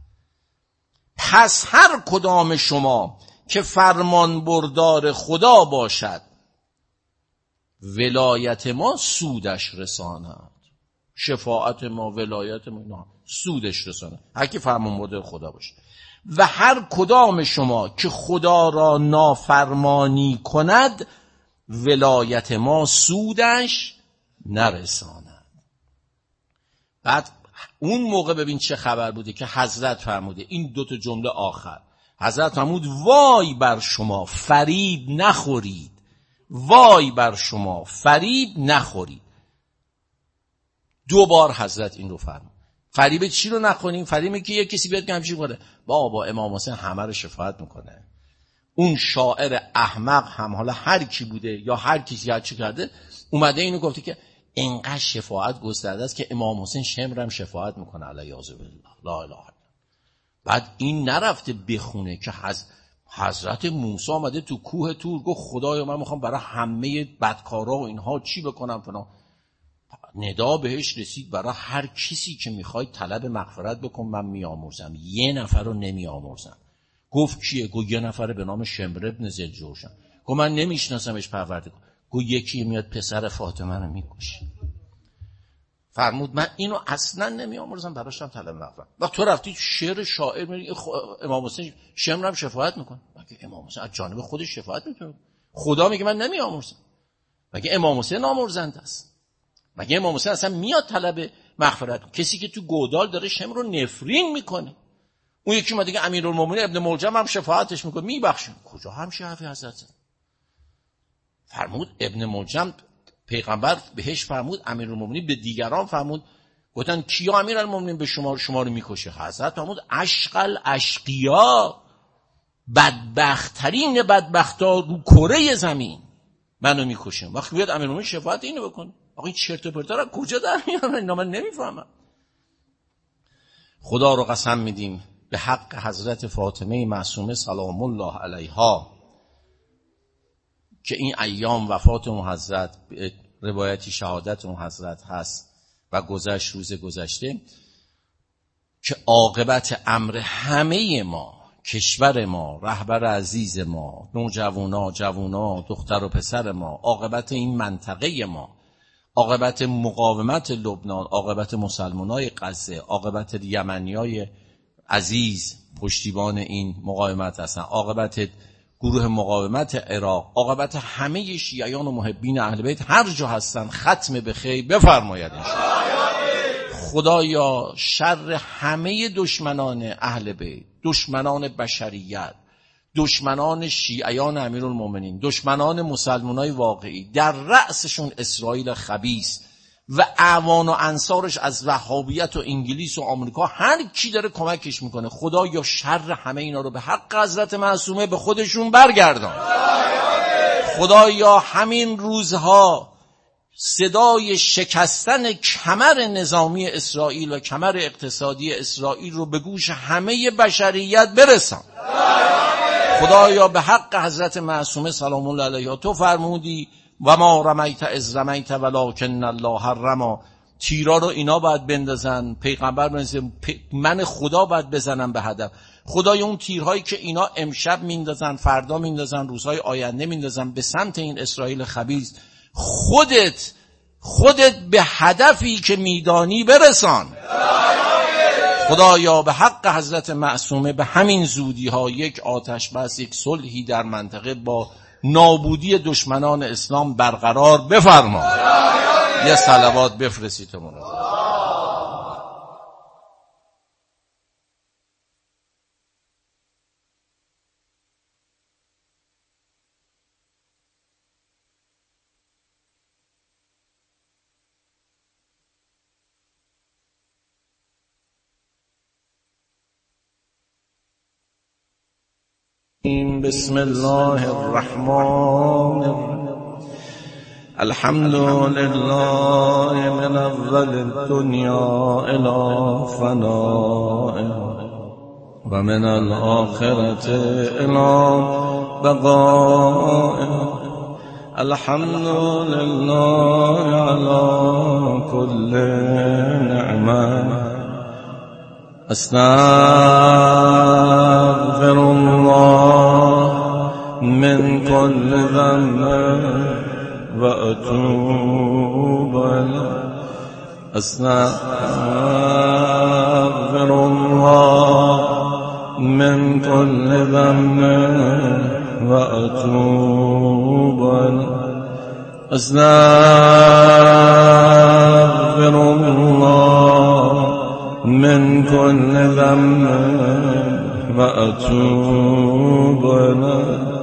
پس هر کدام شما که فرمان بردار خدا باشد ولایت ما سودش رساند. شفاعت ما، ولایت ما سودش رساند، هر کی فرمان بردار خدا باشه. و هر کدام شما که خدا را نافرمانی کند ولایت ما سودش نرساند. بعد اون موقع ببین چه خبر بوده که حضرت فرموده این دوتا جمله آخر. حضرت فرمود وای بر شما فریب نخورید، وای بر شما فریب نخورید. 2 بار حضرت این رو فرمود. فریب چی رو نخونیم؟ فریب که یک کسی بیاد که همچین کنه بابا امام حسین همه رو شفاعت میکنه. اون شاعر احمق هم حالا هر کی بوده یا هر کسی هر چی کرده اومده اینو گفته که اینقدر شفاعت گسترده است که امام حسین شمر هم شفاعت میکنه علیه بالله. لا اله الا. بعد این نرفته بخونه که حضرت موسی آمده تو کوه طور گفت خدایا من میخوام برای همه بدکارا و اینها چی بکنم فلان. ندا بهش رسید برای هر کسی که میخوای طلب مغفرت بکن من میآمرزم. یه نفر رو نمیآمرزم. گفت کیه؟ گفت یه نفر به نام شمر ابن ذوالجوشن. گفت من نمیشناسمش پروردگار. گفت یکی میاد پسر فاطمه رو میکشه. فرمود من اینو اصلا نمیآمرزم براشم طلب مغفرت. وقت تو رفتی شعر شاعر میگی امام حسین شمر هم شفاعت میکنه. مگه امام حسین از جانب خودش شفاعت میکنه؟ خدا میگه من نمیآمرزم. مگه امام حسین آمرزنده است؟ مگه امام حسین اصلا میاد طلب مغفرت؟ کسی که تو گودال داره شمر رو نفرین میکنه. اون یکی ما دیگه امیرالمومنین ابن ملجم هم شفاعتش میکنه میبخشه. کجا همشه حرفی حضرت؟ فرمود ابن ملجم پیغمبر بهش فرمود، امیرالمومنین به دیگران فرمود، گفتن کیا امیرالمومنین به شما رو میکشه؟ حضرت فرمود اشقل اشقیا، بدبختترین بدبختا رو کره زمین منو میکشن. وقتی بیاد امیرالمومنین شفاعت اینو بکنه. آقا این چرت و پرتا رو کجا در میارن؟ اینا من نمیفهمم. خدا رو قسم میدیم به حق حضرت فاطمه معصومه سلام الله علیها که این ایام وفات اون حضرت، روایتی شهادت اون حضرت هست و گذشت روز گذشته، که عاقبت امر همه ما، کشور ما، رهبر عزیز ما، نوجوانا، جوانا، دختر و پسر ما، عاقبت این منطقه ما، عاقبت مقاومت لبنان، عاقبت مسلمانای غزه، عاقبت یمنیای عزیز پشتیبان این مقاومت هستن، عاقبت گروه مقاومت عراق، عاقبت همه شیعیان و محبین اهل بیت هر جا هستن ختم به خیر بفرماید خدایا. شر همه دشمنان اهل بیت، دشمنان بشریت، دشمنان شیعیان امیرالمومنین، دشمنان مسلمانای واقعی، در رأسشون اسرائیل خبیث و اعوان و انصارش از وهابیت و انگلیس و آمریکا، هر کی داره کمکش میکنه، خدایا شر همه اینا رو به حق حضرت معصومه به خودشون برگردان. خدایا همین روزها صدای شکستن کمر نظامی اسرائیل و کمر اقتصادی اسرائیل رو به گوش همه بشریت برسان. خدایا به حق حضرت معصومه سلام الله علیها تو فرمودی و ما رمیت اذ رمیت ولکن الله رمی. تیرا رو اینا باید بندازن، پیغمبر من خدا باید بزنم به هدف. خدای اون تیرهایی که اینا امشب میندازن، فردا میندازن، روزهای آینده میندازن به سمت این اسرائیل خبیث، خودت به هدفی که میدانی برسان. خدایا به حق حضرت معصومه به همین زودی ها یک آتش بس، یک صلحی در منطقه با نابودی دشمنان اسلام برقرار بفرما. یه صلوات بفرستید تو منو. بسم الله الرحمن الرحیم. الحمد لله من اول الدنیا الى فنائها و من الآخرة الى بقائها. الحمد لله على كل نعمة. استغفر الله من كل ذنب وأتوب إليه. استغفر الله من كل ذنب وأتوب إليه. استغفر الله من كل ذنب وأتوب إليه.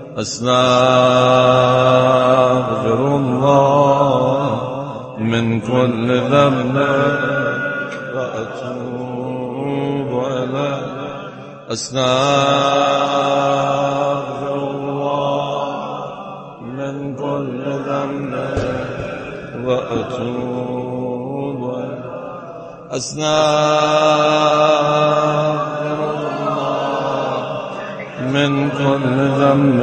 استغفر الله من كل ذنب وأتوب وأتوب إليه أستغفر الله من كل ذنب وأتوب إليه أستغفر الله من كل ذنب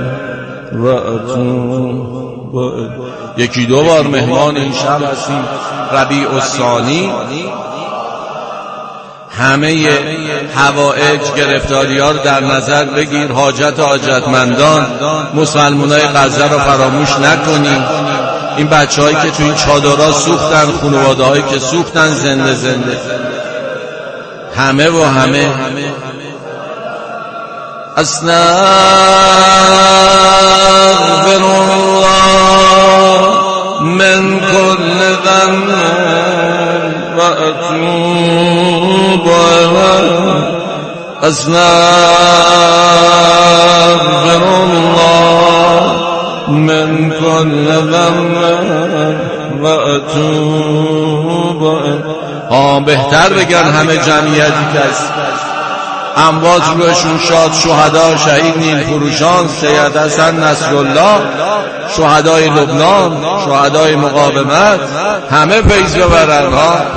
وأتوب إليه. یکی دو بار مهمان این شب هستیم ربیع الثانی. همه حوائج گرفتاری‌ها رو در نظر بگیر، حاجتمندان مسلمانای غزه رو فراموش نکنیم. این بچه‌هایی که تو این چادرها سوختن، خانواده‌هایی که سوختن، زنده همه و همه. استغفر الله من كل ذنب وأتوب إليه استغفر الله من كل ذنب وأتوب إليه. بهتر بگن همه جمعیتی که هست اموات روشون شاد، شهدا، شهید نیل فروشان، سید حسن نصرالله، شهدای لبنان، شهدای مقاومت، همه فیض ببرن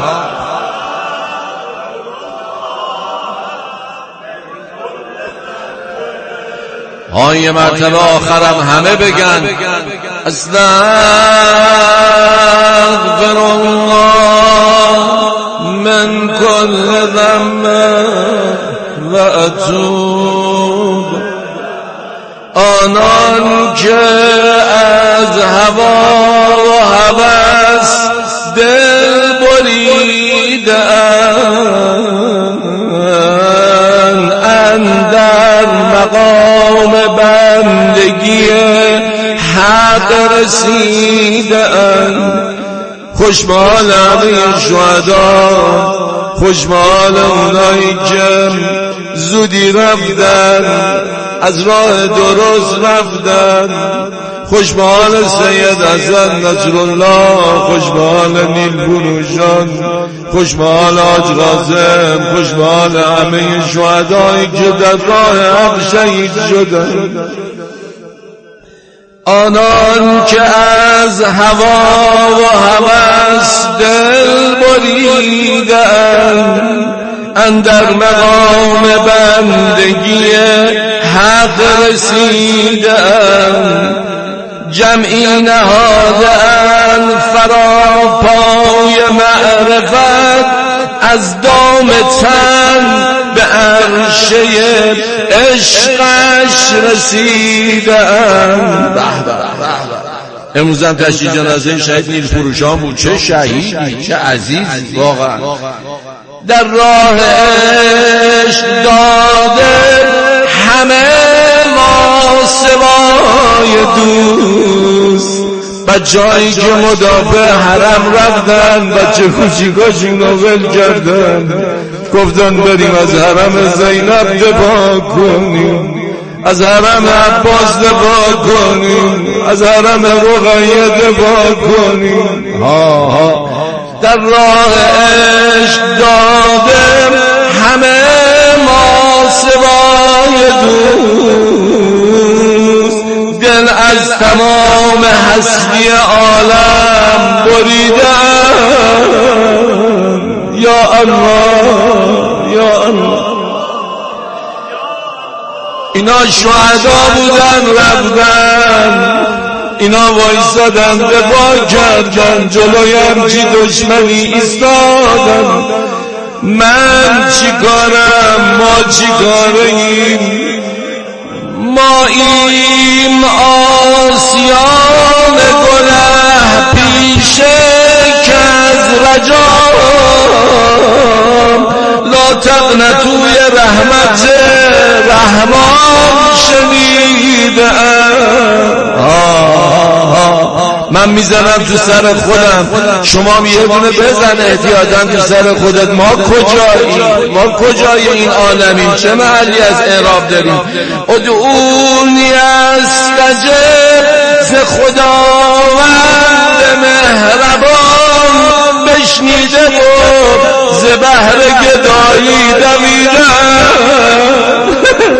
یه مرتبه آخرم همه بگن استغفر الله من كل ذنب وأتوب. آنان که از هوا و هوس دل بریدند، اندر مقام بندگی حق رسیدند. خوشبال همه شهدا، خوشبال اونایی که زودی رفتن، از راه درست رفتن. خوشبال سید حسن نصرالله، خوشبال نیل فروشان، خوشبال حاج قاسم، خوشبال همه شهدایی که در راه حق شهید شدن. آنان که از هوا و هوس دل بریدند، اندر مقام بندگی حق رسیدند. جمعی نهادند فراپای معرفت، از دام تن به عرشه عشقش رسیدند. امروز هم تشییع جنازه شهید نیل فروشان بود. چه شهیدی، چه عزیزی واقعا. در راه عشق داده همه ما سوای دوست. بچه‌هایی که مدافع حرم رفتن، بچه کوچیکاشون رو ول کردن، گفتن بریم از حرم زینب دفاع کنیم، از حرم عباس دفاع کنیم، از حرم رقیه دفاع کنیم. در راه عشق دادم همه ما سوای دوست. دل از تمام هستی عالم بریدم. یا الله یا الله. اینا شهدا بودن رفتن، اینا وایسادن دفاع کردن، جلوی همچی دشمنی ایستادن. من چی کارم، ما چی کاریم؟ ما این آسیان گناه پیشه که از رجام، لا تقنطوی رحمت رحمان شنیدم. من میزنم تو سر خودم، شما یه دونه بزن احتیاطاً تو سر خودت. ما کجایی؟ ما کجای این عالمیم؟ چه محلی از اعراب داریم؟ ادعونی استجب، ز خداوند مهربان بشنیده و ز به بحر گدایی دویدن.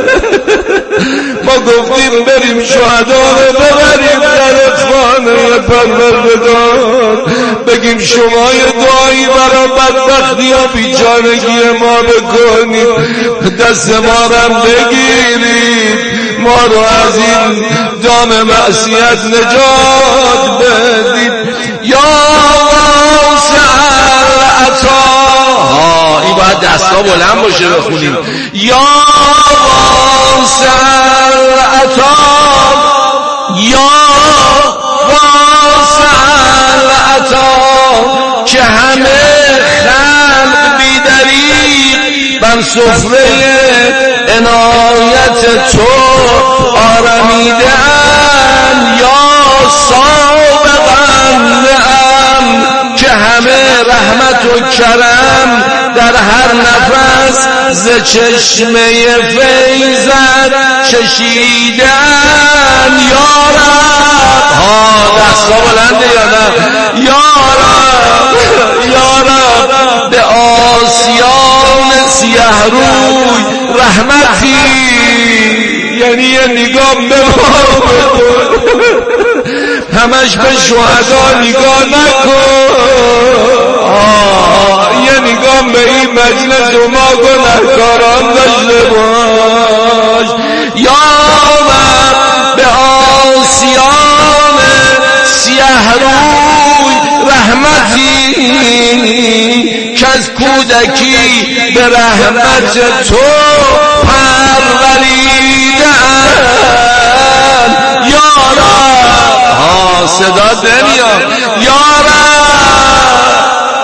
ما گفتیم بریم شهدا رو ببریم در خانه پروردگار، بگیم شما یه دعایی برای بدبختی و بیچارگی ما بکنید، دست ما رو بگیرید، ما رو از این دام معصیت نجات بدید. یا واسع العطا، این باید دستا بلند باشه بخونیم. یا واسع العطا، یا واسع العطا، که همه خلق بی‌دریغ بر سفره عنایت تو آرمیدن. یا سابقا نعم، که همه رحمت و کرم در هر نفس ز چشمه فیضت چشیدن. یا رب، دستا بلنده یا نه؟ یا رب، یا رب، به آسیان سیه روی رحمتی، یعنی یه نگاه به ما بکن، همش به شهدا نگاه نکن، یه نگاه به این مجلس و ما گناهکاران داشته باش. یا رب، به آسیان سیه روی رحمتی، که از کودکی به رحمت تو پروریدن. یا رب، صدا نمیاد. یا رب،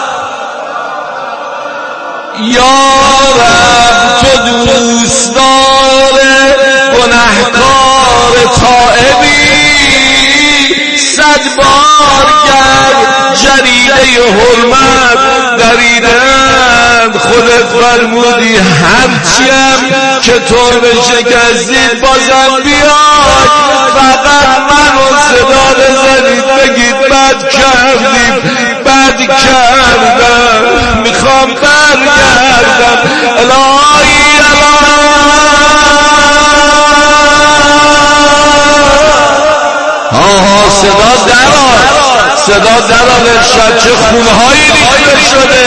یا رب، تو دوستدار گنهکار تائبی، 100 بار گر جریده حرمت دریدن. خودت فرمودی هرچیم که تو بشکستید بازم بیاد، فقط منو صدا بزنید بگید بد کردیم، بد کردم، میخوام برگردم. الهی صدا درآمد، ارشاد چه خونهایی ریخته شده.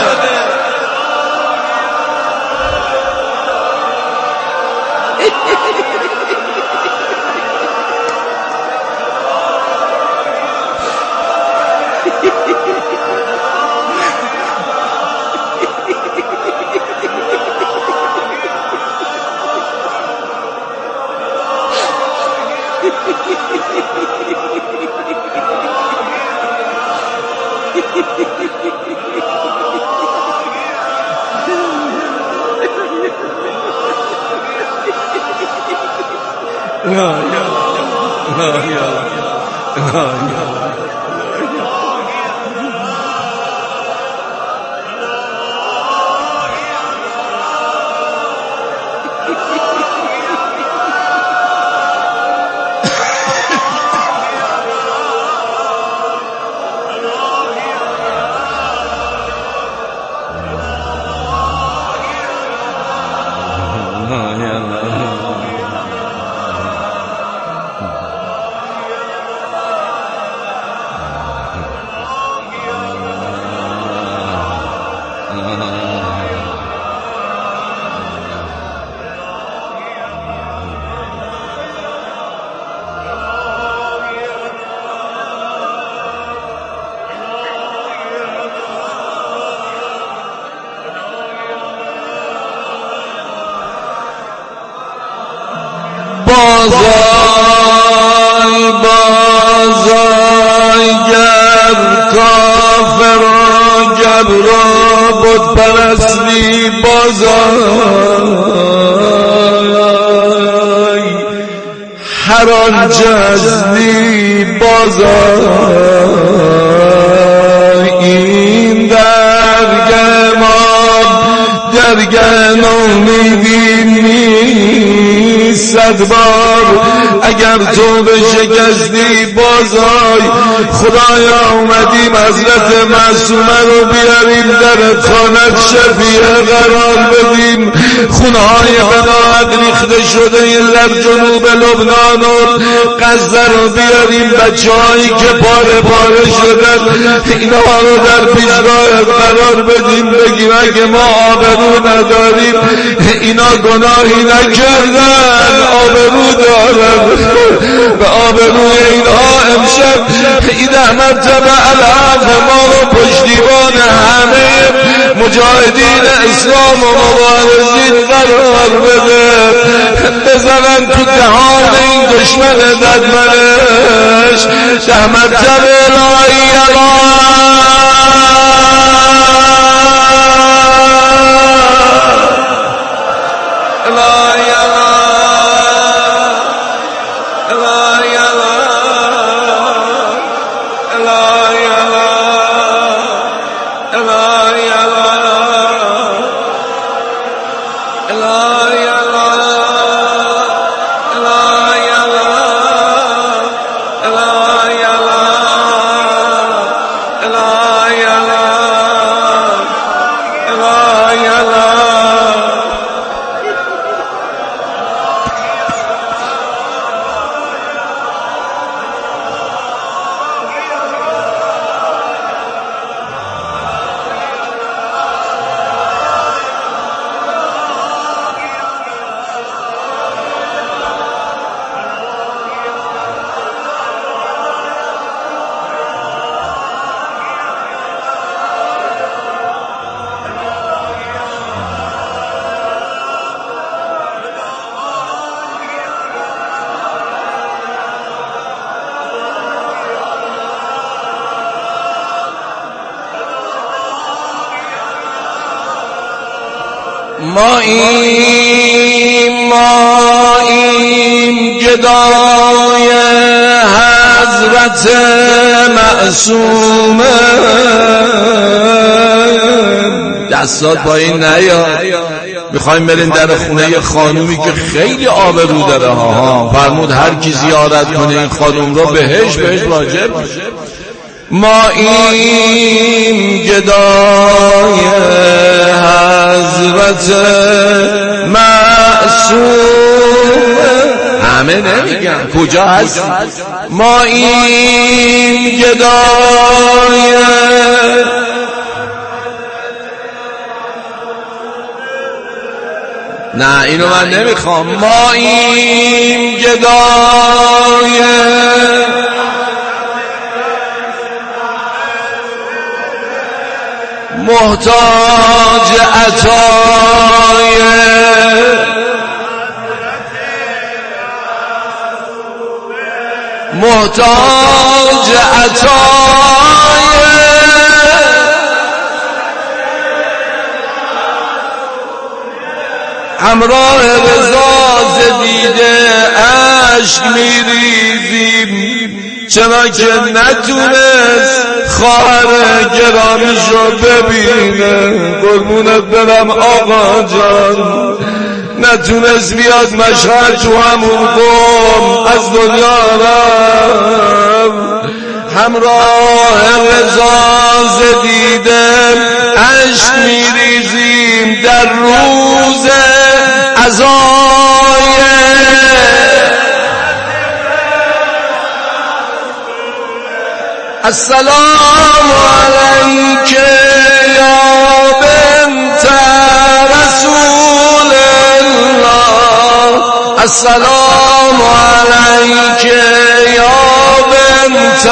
بازای گر کافر و جبر و بت پرستی، بازای هر آن جزدی، بازای این درگه ما درگه نومیدی نیست، 100 بار. اگر تو به شکستی بازای خدایا اومدیم حضرت معصومه رو بیاریم در خانت شفیعه قرار بدیم. خونهای بناعت ریخته شده در جنوب لبنان و غزه رو بیاریم، بچه هایی که پاره پاره شدن اینا رو در پیشگاه قرار بدیم، بگیم اگه ما آبرو نداریم اینا گناهی نکردن، آبرو دارن. به آبروی اینها امشب این مرتبه العفو ما رو پشتیبان همه مجاهدین اسلام و مبارزین قرار بده. بزنن تو دهان این دشمن ددمنش 10 مرتبه لا ما این گدای حضرت معصومه. دستات با این نیا، میخوایم بریم در خونه یه خانومی که خیلی آبرو داره ها. فرمود هر کی زیارت کنه این خانوم رو بهش واجب. ما این گدای حضرت معصومه، همه نمیگن کجا هست. ما این گدای نه اینو من نمیخوام. ما این گدای محتاج عطای همراه رضا دیده اشک میریزیم، چرا که نتونست خواهر گرامیشو ببینه. قربونت برم آقا جان، نتونست بیاد مشهد تو همون قوم از دنیا رفت. همراه رضا دیده اشک میریزیم در روز عزای السلام علیک یا بنت رسول الله، السلام علیک یا بنت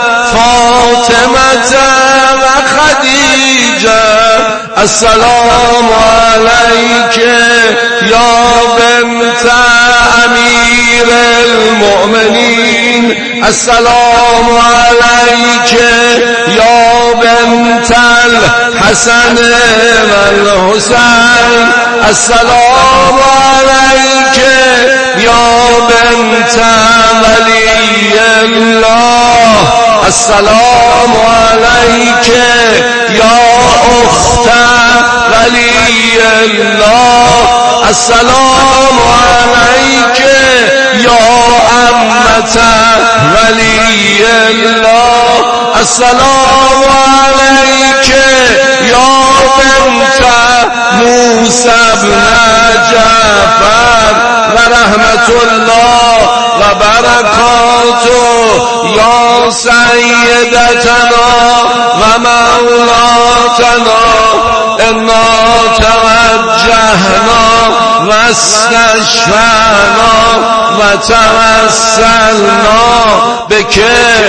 فاطمه و خدیجه، السلام علیک یا بنت امیر المؤمنین، السلام علیک یا بنت الحسن والحسین، السلام علیک یا بنت ولی الله، السلام علیک یا اخت ولی الله، السلام علیک یا عمة ولی الله، السلام علیک یا بنت موسی بن جعفر و رحمت الله و برکاته یا سیدتنا و مولاتنا، انا توجهنا و استشفعنا و توسلنا بک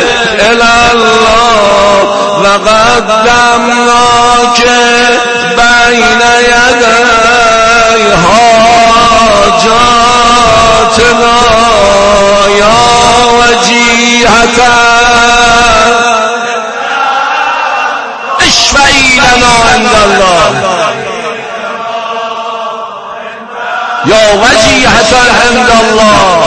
الالله و قدمناک بین یدی حاجاتنا یا وجیهتا اشفعی لنا عند الله یا وجیهتا عند الله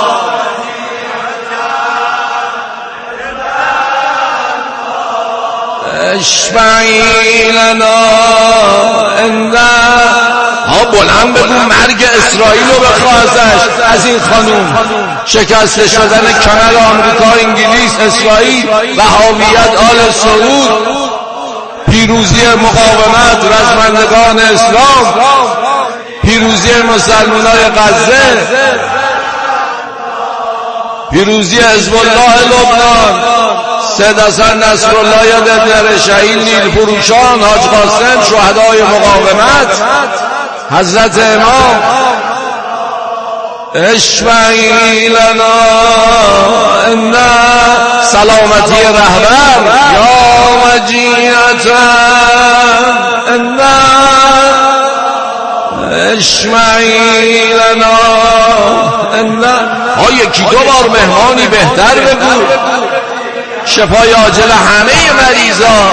اشفعی لنا عند ها بلند بگو مرگ اسرائیل رو بخواه از این خانوم، شکسته شدن کمر آمریکا، انگلیس، اسرائیل، وهابیت، آل سعود، پیروزی مقاومت، رزمندگان اسلام، پیروزی مسلمانای غزه، پیروزی حزب الله لبنان، سید حسن نصرالله یادگار شهید نیل فروشان، حاج قاسم، شهدای مقاومت، حضرت امام. اشفعی لنا ان سلامتی رهبر یا وجیهتا ان اشفعی لنا ان ها یکی دو بار مهمانی بهتر بگو، شفای عاجل همه مریضا،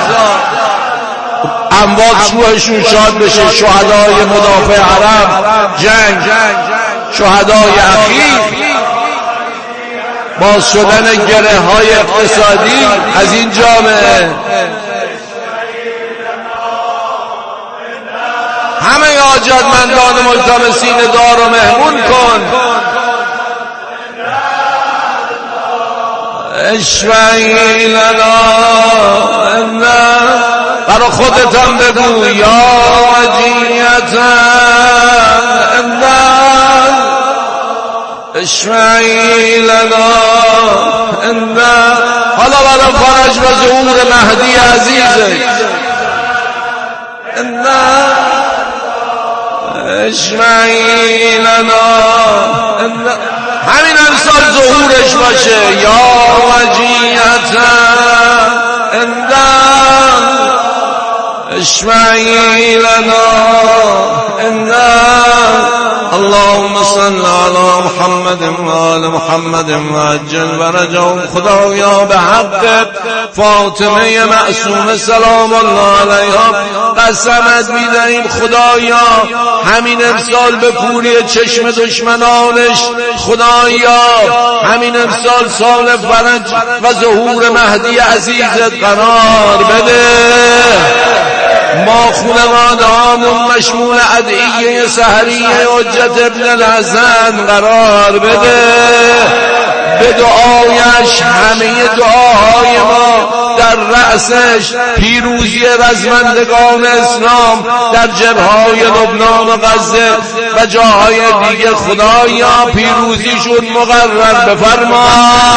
اموات روحشون شاد بشه، شهدای مدافع حرم جنگ، شهدای اخیر، باز شدن گره های اقتصادی از این جامعه، همه حاجتمندان ملتمسین دار و مهمون کن. اشفعی لنا ان برا خودتان بگو یا وجیهتا ان اشفعی لنا ان حالا برا فرج و ظهور مهدی عزیزه ان اشفعی لنا ان همین امسال ظهورش باشه یا وجیهتا ان اشفعی لنا ان اللهم صل على محمد و آل محمد وعجل فرجهم. خدایا به حق فاطمه معصومه سلام الله علیها قسمت میدهیم خدایا همین امسال به کوری چشم دشمنانش، خدایا همین امسال سال فرج و ظهور مهدی عزیزت قرار بده. ما خانواده‌هامون مشمول ادعیه سحریه حجت ابن الحسن قرار بده. به دعایش همه دعاهای ما در رأسش پیروزی رزمندگان اسلام در جبهه‌های لبنان و غزه و جاهای دیگه خدایا پیروزیشون مقرر بفرما.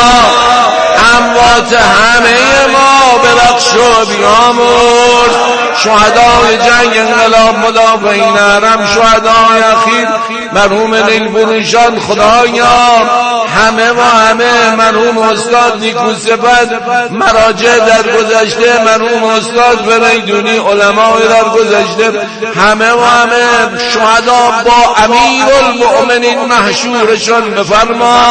اموات همه ما ببخش و بیامرز. شهدای جنگ انقلاب مدافعین حرم، شهدای اخیر مرحوم نیل فروشان، خدایا همه و همه مرحوم استاد نیکوصفت مراجع در گذشته، مرحوم استاد فریدونی علمای در گذشته، همه و همه شهدا با امیرالمؤمنین محشورشان بفرما.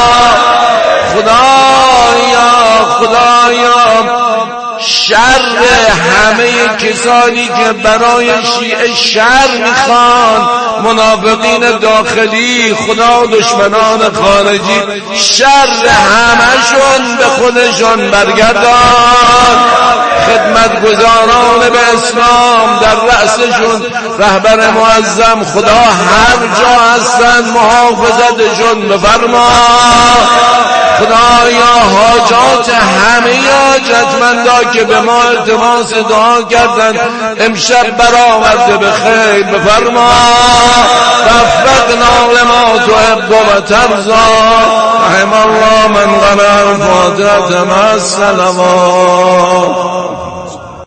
خدایا شر همه کسانی که برای شیعه شر میخوان، منافقین داخلی، خدا دشمنان خارجی، شر همشون به خودشون برگردان. خدمتگزاران به اسلام در رأسشون رهبر معظم، خدا هر جا هستن محافظتشون بفرما. خدایا حاجات همه حاجتمندا که به ما التماس دعا کردن امشب برآورده به خیر بفرما. وفقنا لما تحب و ترضی. رحم الله من قرأ الفاتحة مع الصلوات.